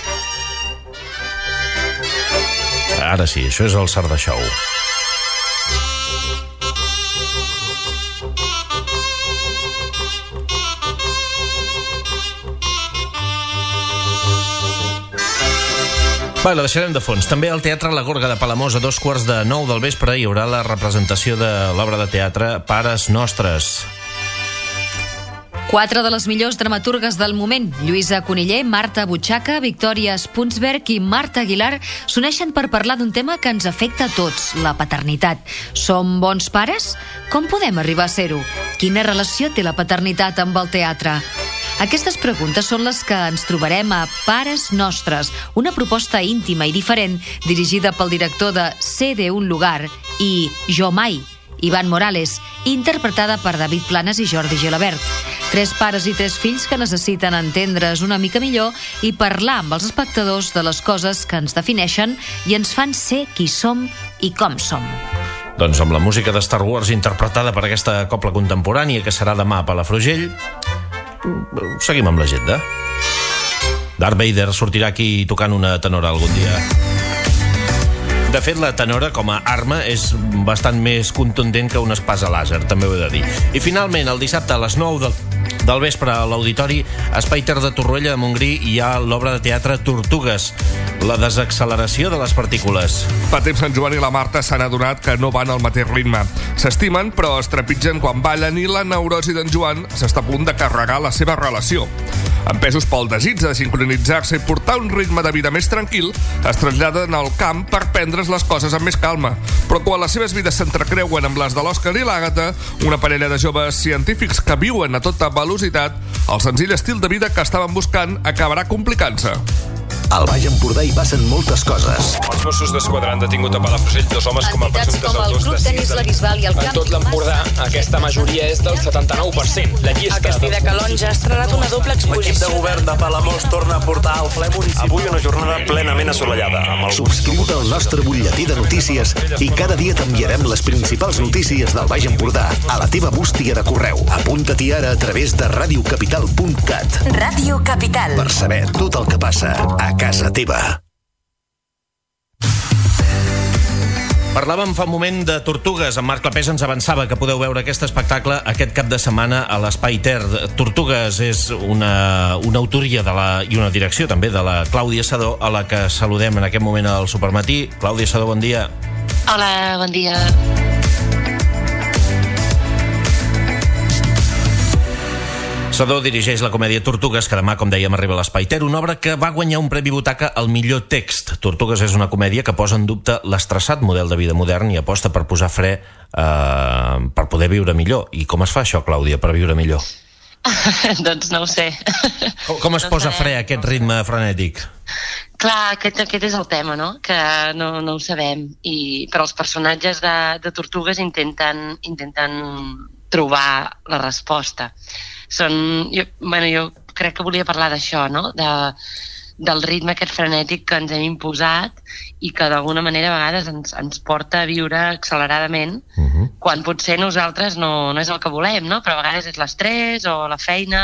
Ara sí, això és el Sarda Show. Bé, la deixarem de fons. També al Teatre La Gorga de Palamós a 8:45 del vespre hi haurà la representació de l'obra de teatre Pares Nostres. 4 de les millors dramaturgues del moment, Lluïsa Coniller, Marta Butxaca, Victòria Spunsberg i Marta Aguilar, s'uneixen per parlar d'un tema que ens afecta a tots, la paternitat. Som bons pares? Com podem arribar a ser-ho? Quina relació té la paternitat amb el teatre? Aquestes preguntes són les que ens trobarem a Pares Nostres, una proposta íntima i diferent dirigida pel director de Sé de un lugar i Jo mai, Ivan Morales, interpretada per David Planas i Jordi Gelabert. 3 pares i 3 fills que necessiten entendre's una mica millor i parlar amb els espectadors de les coses que ens defineixen i ens fan ser qui som i com som. Doncs amb la música de Star Wars interpretada per aquesta cobla contemporània que serà demà a Palafrugell, seguim amb l'agenda. Darth Vader sortirà aquí tocant una tenora algun dia. De fet, la tenora com a arma és bastant més contundent que una espasa làser, també ho he de dir. I finalment, el dissabte a les 9 de del vespre a l'Auditori Espai Ter de Torroella de Montgrí hi ha l'obra de teatre Tortugues, la desacceleració de les partícules. Fa temps en Joan i la Marta s'han adonat que no van al mateix ritme. S'estimen, però es trepitgen quan ballen i la neurosi d'en Joan s'està a punt de carregar la seva relació. Empesos pel desig de sincronitzar-se i portar un ritme de vida més tranquil, es traslladen al camp per prendre's les coses amb més calma. Però quan les seves vides s'entrecreuen amb les de l'Òscar i l'Àgata, una parella de joves científics que viuen a tota velocitat, el senzill estil de vida que estaven buscant acabarà complicant-se. Al Baix Empordà hi passen moltes coses. Els Mossos d'Esquadra han detingut a Palafrugell 2 homes com a presumptes autors de En tot l'Empordà, aquesta majoria és del 79%. La llista... A Castilla Calonja ha estrenat una doble exposició. L'equip de govern de Palamós torna a portar al ple municipal. Avui una jornada plenament assolellada. Subscriu-te al nostre butlletí de notícies i cada dia t'enviarem les principals notícies del Baix Empordà a la teva bústia de correu. Apunta-t'hi ara a través de radiocapital.cat. Ràdio Capital. Per saber tot el que passa a casa teva. Parlàvem fa un moment de Tortugues. En Marc Clapés ens avançava que podeu veure aquest espectacle aquest cap de setmana a l'Espai Ter. Tortugues és una autoria i una direcció també de la Clàudia Sedó, a la que saludem en aquest moment al Supermatí. Clàudia Sedó, bon dia. Hola, bon dia. Sedó dirigeix la comèdia Tortugues, que demà, com dèiem, arriba a l'Espai Ter, una obra que va guanyar un premi Butaca al millor text. Tortugues és una comèdia que posa en dubte l'estressat model de vida modern i aposta per posar fre per poder viure millor. I com es fa això, Clàudia, per viure millor? Doncs no ho sé. Com es posa fre a aquest ritme frenètic? Clar, aquest és el tema, no? Que no ho sabem. Però els personatges de Tortugues intenten trobar la resposta. Jo crec que volia parlar d'això, no? Del ritme aquest frenètic que ens hem imposat i que d'alguna manera a vegades ens porta a viure acceleradament, quan potser nosaltres no és el que volem, no? Però a vegades és l'estrès o la feina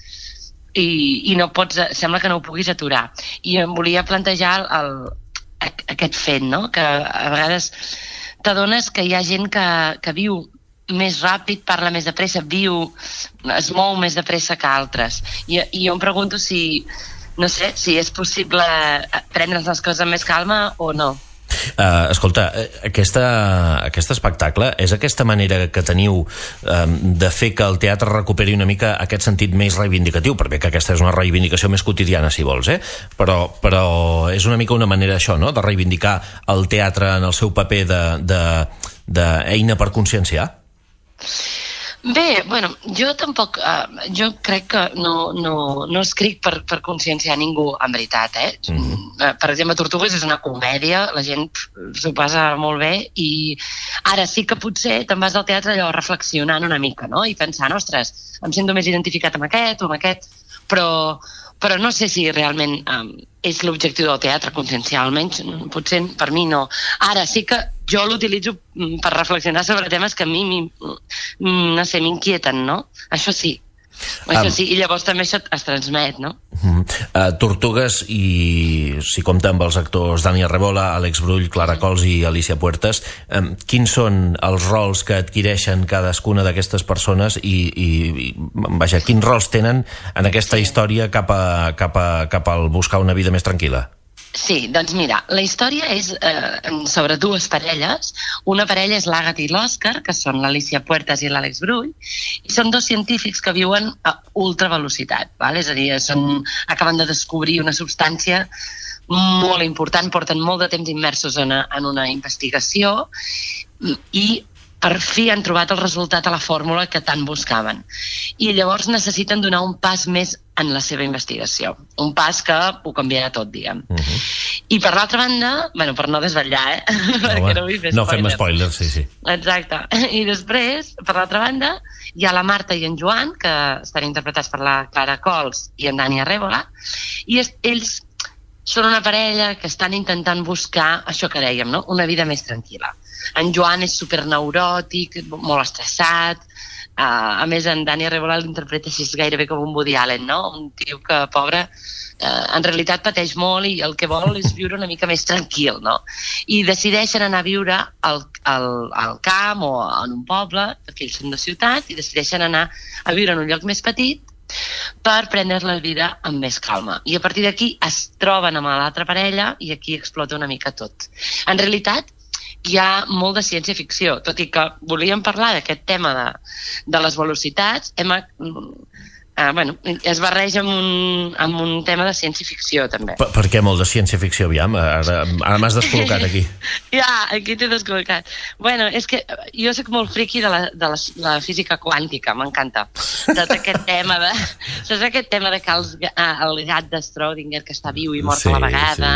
i no pots, sembla que no ho puguis aturar. I em volia plantejar aquest fet, no? Que a vegades t'adones que hi ha gent que viu més ràpid, parla més de pressa, es mou més de pressa que altres. I jo em pregunto si és possible prendre's les coses amb més calma o no. Escolta, aquest espectacle és aquesta manera que teniu de fer que el teatre recuperi una mica aquest sentit més reivindicatiu, perquè que aquesta és una reivindicació més quotidiana, si vols, però és una mica una manera això, no?, de reivindicar el teatre en el seu paper d'eina per conscienciar? Bé, bueno, jo tampoc, jo crec que no escric per conscienciar ningú, en veritat, Per exemple, Tortugues és una comèdia, la gent s'ho passa molt bé i ara sí que potser te'n vas al teatre allò reflexionant una mica, no? I pensant, ostres, em sento més identificat amb aquest o amb aquest, però no sé si realment és l'objectiu del teatre, conscienciar, almenys potser per mi no. Ara sí que jo l'utilitzo per reflexionar sobre temes que a mi m'inquieten, no? Això sí. I llavors també això es transmet, no? Tortugues, i si compta amb els actors Dani Arrebola, Àlex Brull, Clara Cols i Alicia Puertas, quins són els rols que adquireixen cadascuna d'aquestes persones i vaja, quins rols tenen en aquesta història cap al buscar una vida més tranquil·la? Sí, doncs mira, la història és sobre dues parelles. Una parella és l'Àgata i l'Òscar, que són l'Alicia Puertas i l'Àlex Brull, i són dos científics que viuen a ultravelocitat, és a dir, acaben de descobrir una substància molt important, porten molt de temps immersos en una investigació i per fi han trobat el resultat a la fórmula que tant buscaven. I llavors necessiten donar un pas més en la seva investigació. Un pas que ho canviarà tot, diguem. I per l'altra banda, per no desvetllar, perquè no vull fer spoilers. No fem spoilers, sí. Exacte. I després, per l'altra banda, hi ha la Marta i en Joan, que estan interpretats per la Clara Cols i en Dani Arrebola, i ells són una parella que estan intentant buscar això que dèiem, no? Una vida més tranquil·la. En Joan és superneuròtic, molt estressat, a més en Dani Arrebola l'interpreta així gairebé com un Woody Allen, no? Un tio que, pobre, en realitat pateix molt i el que vol és viure una mica més tranquil, no? I decideixen anar a viure al camp o en un poble, perquè ells són de ciutat, i decideixen anar a viure en un lloc més petit per prendre la vida amb més calma. I a partir d'aquí es troben amb l'altra parella i aquí explota una mica tot. En realitat, hi ha molt de ciència-ficció, tot i que volíem parlar d'aquest tema de les velocitats, es barreja amb un tema de ciència-ficció, també. Per què molt de ciència-ficció, aviam? Ara m'has descol·locat aquí. Ja, aquí t'he descol·locat. Bueno, és que jo soc molt friqui de la física quàntica, m'encanta. Tot aquest tema saps aquest tema de que el gat de Schrödinger, que està viu i mort a la vegada,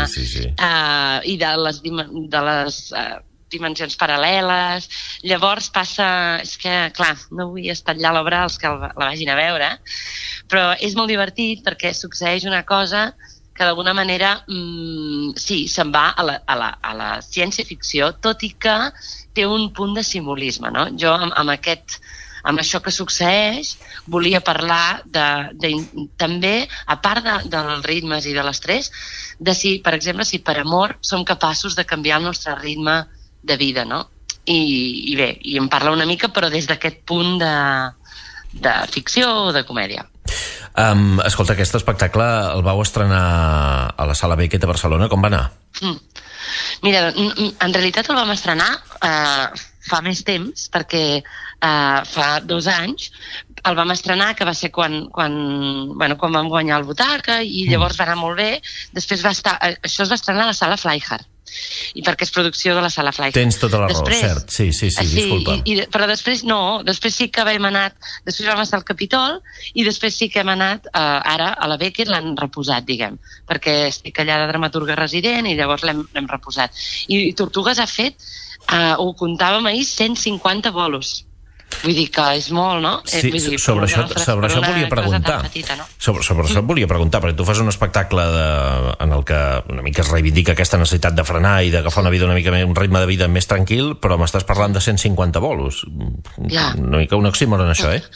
i de les dimensions paral·leles. Llavors passa... És que, clar, no vull espatllar l'obra als que la vagin a veure, però és molt divertit perquè succeeix una cosa que d'alguna manera sí, se'n va a la ciència-ficció, tot i que té un punt de simbolisme, no? Jo amb això que succeeix volia parlar també, a part dels ritmes i de l'estrès, de si, per exemple, si per amor som capaços de canviar el nostre ritme de vida, no? I bé, i em parla una mica, però des d'aquest punt de ficció o de comèdia. Escolta, aquest espectacle el vau estrenar a la Sala Beckett a Barcelona. Com va anar? Mira, en realitat el vam estrenar fa més temps, perquè fa 2 anys el vam estrenar, que va ser quan vam guanyar el Butaca, i llavors va anar molt bé. Després això es va estrenar a la Sala Flyhard, i perquè és producció de la Sala Flyhard. Tens tota la raó, cert. Sí, disculpa. Però després sí que vam anat, després vam estar al Capitol, i després sí que hem anat, ara a la Beckett l'han reposat, diguem, perquè estic allà de dramaturga resident i llavors l'hem reposat. I Tortugues ha fet, ho comptàvem ahir, 150 bolos. Vull dir que és molt, no? Sí, sobre això volia preguntar. Sobre això volia preguntar, perquè tu fas un espectacle en el que una mica es reivindica aquesta necessitat de frenar i d'agafar una vida un ritme de vida més tranquil, però m'estàs parlant de 150 bolos. Una mica un oxímoron, això, eh?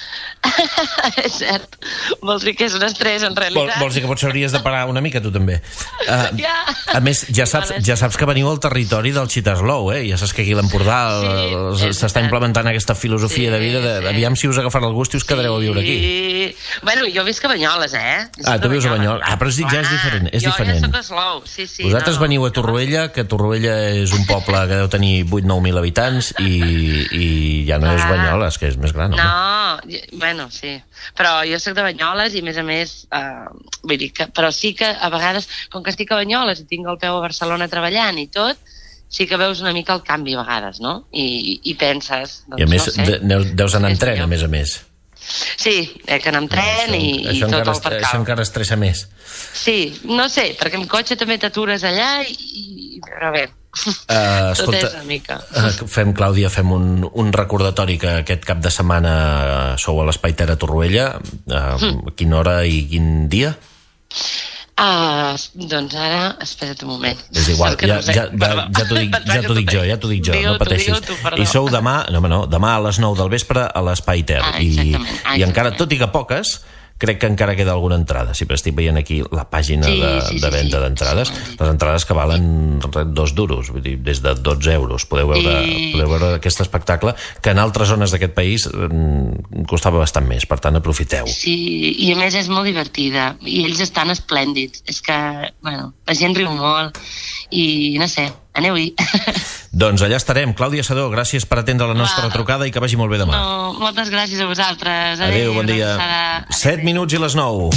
És cert. Vols dir que és un estrès, en realitat? Vols dir que potser hauries de parar una mica, tu també. A més, ja saps que veniu al territori del Cheetah Slow, eh? Ja saps que aquí a l'Empordà s'està implementant aquesta filosofia de vida, aviam si us agafarà el gust i us quedareu a viure aquí. Bueno, jo visc a Banyoles, tu vius a Banyoles. Però ja és diferent. Jo ja soc a Slow, sí. Vosaltres veniu a Torroella, que Torroella és un poble que deu tenir 8-9.000 habitants i ja no és Banyoles, que és més gran. Bueno, sí. Però jo soc de Banyoles i, a més, vull dir que... Però sí que, a vegades, com que estic a Banyoles i tinc el peu a Barcelona treballant i tot, sí que veus una mica el canvi a vegades, no? I penses... I a més, deus anar en tren, a més. Sí, que anar amb tren i tot el percal. Això encara estressa més. Sí, no sé, perquè amb cotxe també t'atures allà però bé, tot és una mica. Clàudia, fem un recordatori que aquest cap de setmana sou a l'Espai Ter a Torroella. A quina hora i quin dia? Doncs ara, espera't un moment. És igual, ja t'ho dic jo, no pateixis. I sou demà a les 9 del vespre a l'Espai Ter. I encara, tot i que poques, crec que encara queda alguna entrada. Si estic veient aquí la pàgina de venda d'entrades, les entrades que valen 2 duros, vull dir, des de 12 euros. Podeu veure aquest espectacle, que en altres zones d'aquest país costava bastant més, per tant aprofiteu. Sí, i a més és molt divertida, i ells estan esplèndids. És que, bueno, la gent riu molt, i no sé, aneu-hi. Doncs allà estarem. Clàudia Sedó, gràcies per atendre la nostra trucada i que vagi molt bé demà. Moltes gràcies a vosaltres. Adéu, bon dia. 7 minuts i les 9.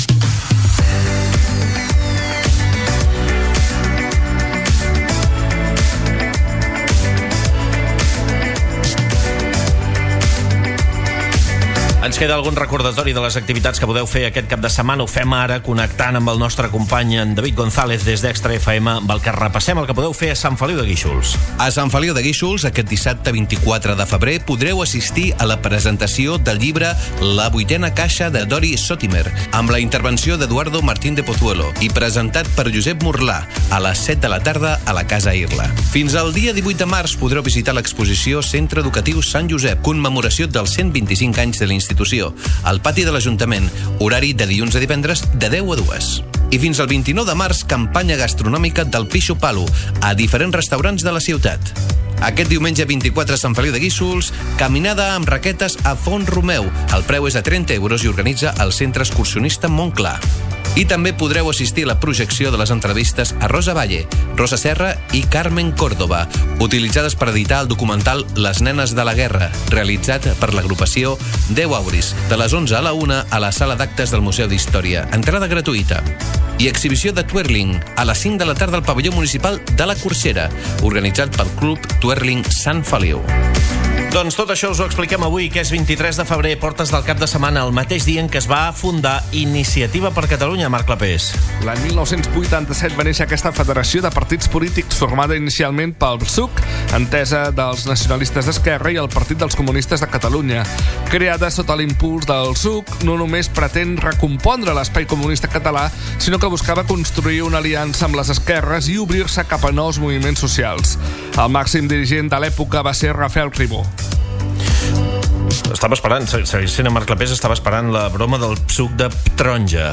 Ens queda algun recordatori de les activitats que podeu fer aquest cap de setmana. Ho fem ara connectant amb el nostre company en David González des d'Extra FM, amb el que repassem el que podeu fer a Sant Feliu de Guíxols. A Sant Feliu de Guíxols, aquest dissabte 24 de febrer, podreu assistir a la presentació del llibre La vuitena caixa de Dori Sotimer, amb la intervenció d'Eduardo Martín de Pozuelo i presentat per Josep Morlà a les 7 de la tarda a la Casa Irla. Fins al dia 18 de març podreu visitar l'exposició Centre Educatiu Sant Josep, commemoració dels 125 anys de l'institució, al pati de l'Ajuntament, horari de dilluns a divendres de 10 a 2. I fins al 29 de març, campanya gastronòmica del Pixo Palo a diferents restaurants de la ciutat. Aquest diumenge 24 a Sant Feliu de Guíxols, caminada amb raquetes a Font Romeu. El preu és de 30 euros i organitza el Centre Excursionista Montclar. I també podreu assistir a la projecció de les entrevistes a Rosa Valle, Rosa Serra i Carmen Córdoba, utilitzades per editar el documental Les nenes de la guerra, realitzat per l'agrupació 10 Auris, de les 11 a la 1 a la sala d'actes del Museu d'Història. Entrada gratuïta. I exhibició de twirling a les 5 de la tarda al pavelló municipal de la Corsera, organitzat pel Club Twirling Sant Feliu. Doncs tot això us ho expliquem avui, que és 23 de febrer, portes del cap de setmana, el mateix dia en què es va fundar Iniciativa per Catalunya, Marc Clapés. L'any 1987 va néixer aquesta federació de partits polítics formada inicialment pel PSUC, entesa dels nacionalistes d'Esquerra, i el Partit dels Comunistes de Catalunya. Creada sota l'impuls del PSUC, no només pretén recompondre l'espai comunista català, sinó que buscava construir una aliança amb les esquerres i obrir-se cap a nous moviments socials. El màxim dirigent de l'època va ser Rafael Ribó. Estava esperant, segueix sent Marc Clapés, estava esperant la broma del PSUC de taronja.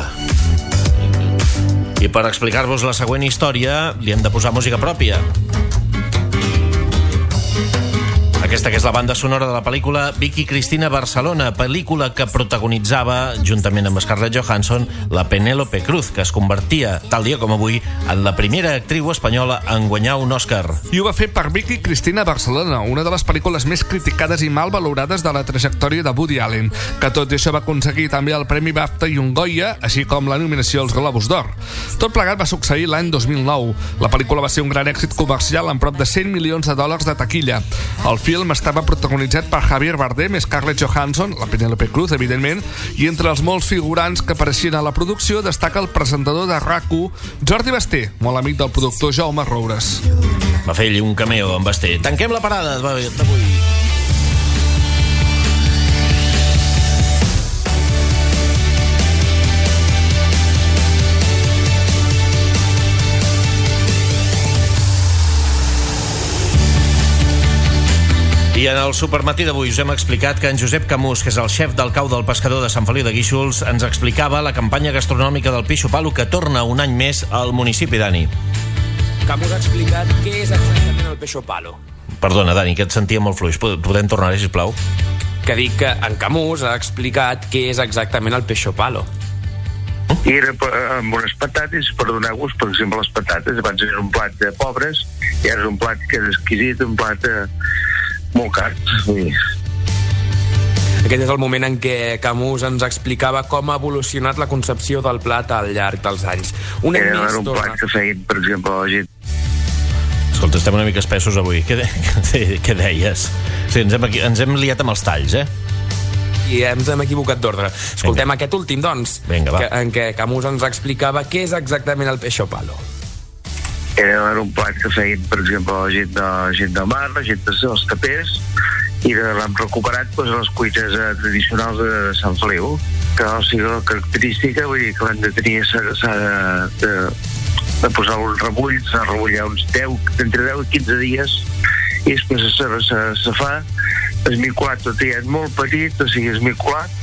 I per explicar-vos la següent història li hem de posar música pròpia. Aquesta que és la banda sonora de la pel·lícula Vicky Cristina Barcelona, pel·lícula que protagonitzava, juntament amb Scarlett Johansson, la Penélope Cruz, que es convertia, tal dia com avui, en la primera actriu espanyola en guanyar un Òscar. I ho va fer per Vicky Cristina Barcelona, una de les pel·lícules més criticades i mal valorades de la trajectòria de Woody Allen, que tot i això va aconseguir també el Premi BAFTA i un Goya, així com la nominació als Globus d'Or. Tot plegat va succeir l'any 2009. La pel·lícula va ser un gran èxit comercial amb prop de $100 milions de taquilla. El film estava protagonitzat per Javier Bardem, Scarlett Johansson, la Penélope Cruz, evidentment, i entre els molts figurants que apareixien a la producció destaca el presentador de RAC1, Jordi Basté, molt amic del productor Jaume Roures. Va fer ell un cameo amb Basté. Tanquem la parada d'avui. I en el Supermatí d'avui us hem explicat que en Josep Camús, que és el xef del cau del pescador de Sant Feliu de Guíxols, ens explicava la campanya gastronòmica del Peixo Palo, que torna un any més al municipi, Dani. Camús ha explicat què és exactament el Peixo Palo. Perdona, Dani, que et sentia molt fluix. Podem tornar-hi, sisplau? Que dic que en Camús ha explicat què és exactament el Peixo Palo. I era amb unes patates, per donar gust, per exemple, les patates. Abans era un plat de pobres, i ara és un plat que és exquisit, un plat molt car. Aquest és el moment en què Camús ens explicava com ha evolucionat la concepció del plat al llarg dels anys. Era un plat que feien, per exemple, la gent. Escolta, estem una mica espessos avui. Què deies? Sí, ens hem liat amb els talls, I ens hem equivocat d'ordre. Escoltem aquest últim, doncs, en què Camús ens explicava què és exactament el Peixo Palo. Era un plat que feien, per exemple, la gent del mar, la gent dels tapers, i l'hem recuperat les cuites tradicionals de Sant Feliu, que o sigui, la característica, vull dir que l'hem de tenir, s'ha de posar un rebull, s'ha de rebullar uns 10, entre 10 i 15 dies, i després se fa esmicolat, tot i molt petit, o sigui, esmicolat.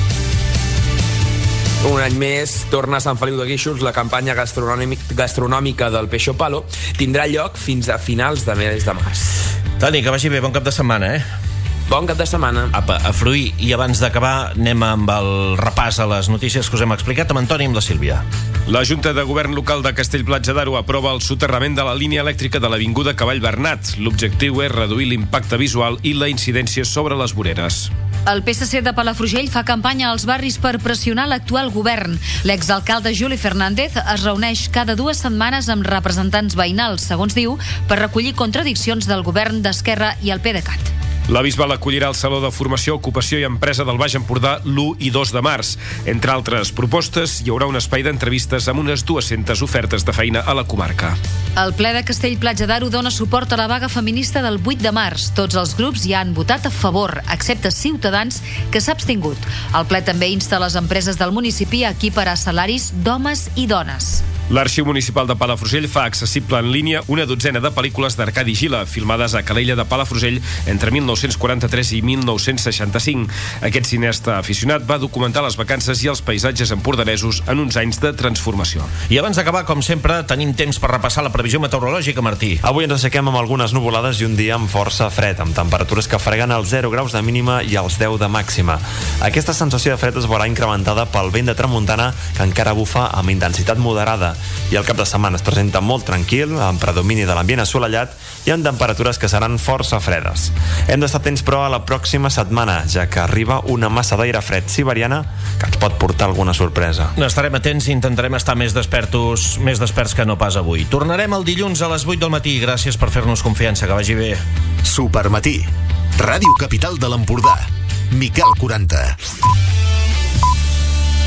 Un any més, torna a Sant Feliu de Guíxols la campanya gastronòmica del Peixo Palo. Tindrà lloc fins a finals de mes de març. Dani, que vagi bé, bon cap de setmana, Bon cap de setmana. Apa, a fruir. I abans d'acabar, anem amb el repàs a les notícies que us hem explicat amb Antoni i amb la Sílvia. La Junta de Govern Local de Castellplatja d'Aro aprova el soterrament de la línia elèctrica de l'Avinguda Cavall Bernat. L'objectiu és reduir l'impacte visual i la incidència sobre les voreres. El PSC de Palafrugell fa campanya als barris per pressionar l'actual govern. L'exalcalde Juli Fernández es reuneix cada 2 setmanes amb representants veïnals, segons diu, per recollir contradiccions del govern d'Esquerra i el PDeCAT. La Bisbal acollirà el Saló de Formació, Ocupació i Empresa del Baix Empordà l'1 i 2 de març. Entre altres propostes, hi haurà un espai d'entrevistes amb unes 200 ofertes de feina a la comarca. El ple de Castellplatja d'Aro dona suport a la vaga feminista del 8 de març. Tots els grups hi han votat a favor, excepte Ciutadans, que s'ha abstingut. El ple també insta les empreses del municipi a equiparar salaris d'homes i dones. L'Arxiu Municipal de Palafrugell fa accessible en línia una dotzena de pel·lícules d'Arcadi Gila, filmades a Calella de Palafrugell entre 1943 i 1965. Aquest cineasta aficionat va documentar les vacances i els paisatges empordanesos en uns anys de transformació. I abans d'acabar, com sempre, tenim temps per repassar la previsió meteorològica, Martí. Avui ens aixequem amb algunes nuvolades i un dia amb força fred, amb temperatures que freguen els 0 graus de mínima i els 10 de màxima. Aquesta sensació de fred es veurà incrementada pel vent de tramuntana, que encara bufa amb intensitat moderada. I el cap de setmana es presenta molt tranquil, amb predomini de l'ambient assolellat i amb temperatures que seran força fredes. Hem d'estar atents, però, a la pròxima setmana, ja que arriba una massa d'aire fred siberiana que ens pot portar alguna sorpresa. Estarem atents i intentarem estar més desperts que no pas avui. Tornarem el dilluns a les 8 del matí. Gràcies per fer-nos confiança. Que vagi bé. Supermatí. Ràdio Capital de l'Empordà. Miquel 40.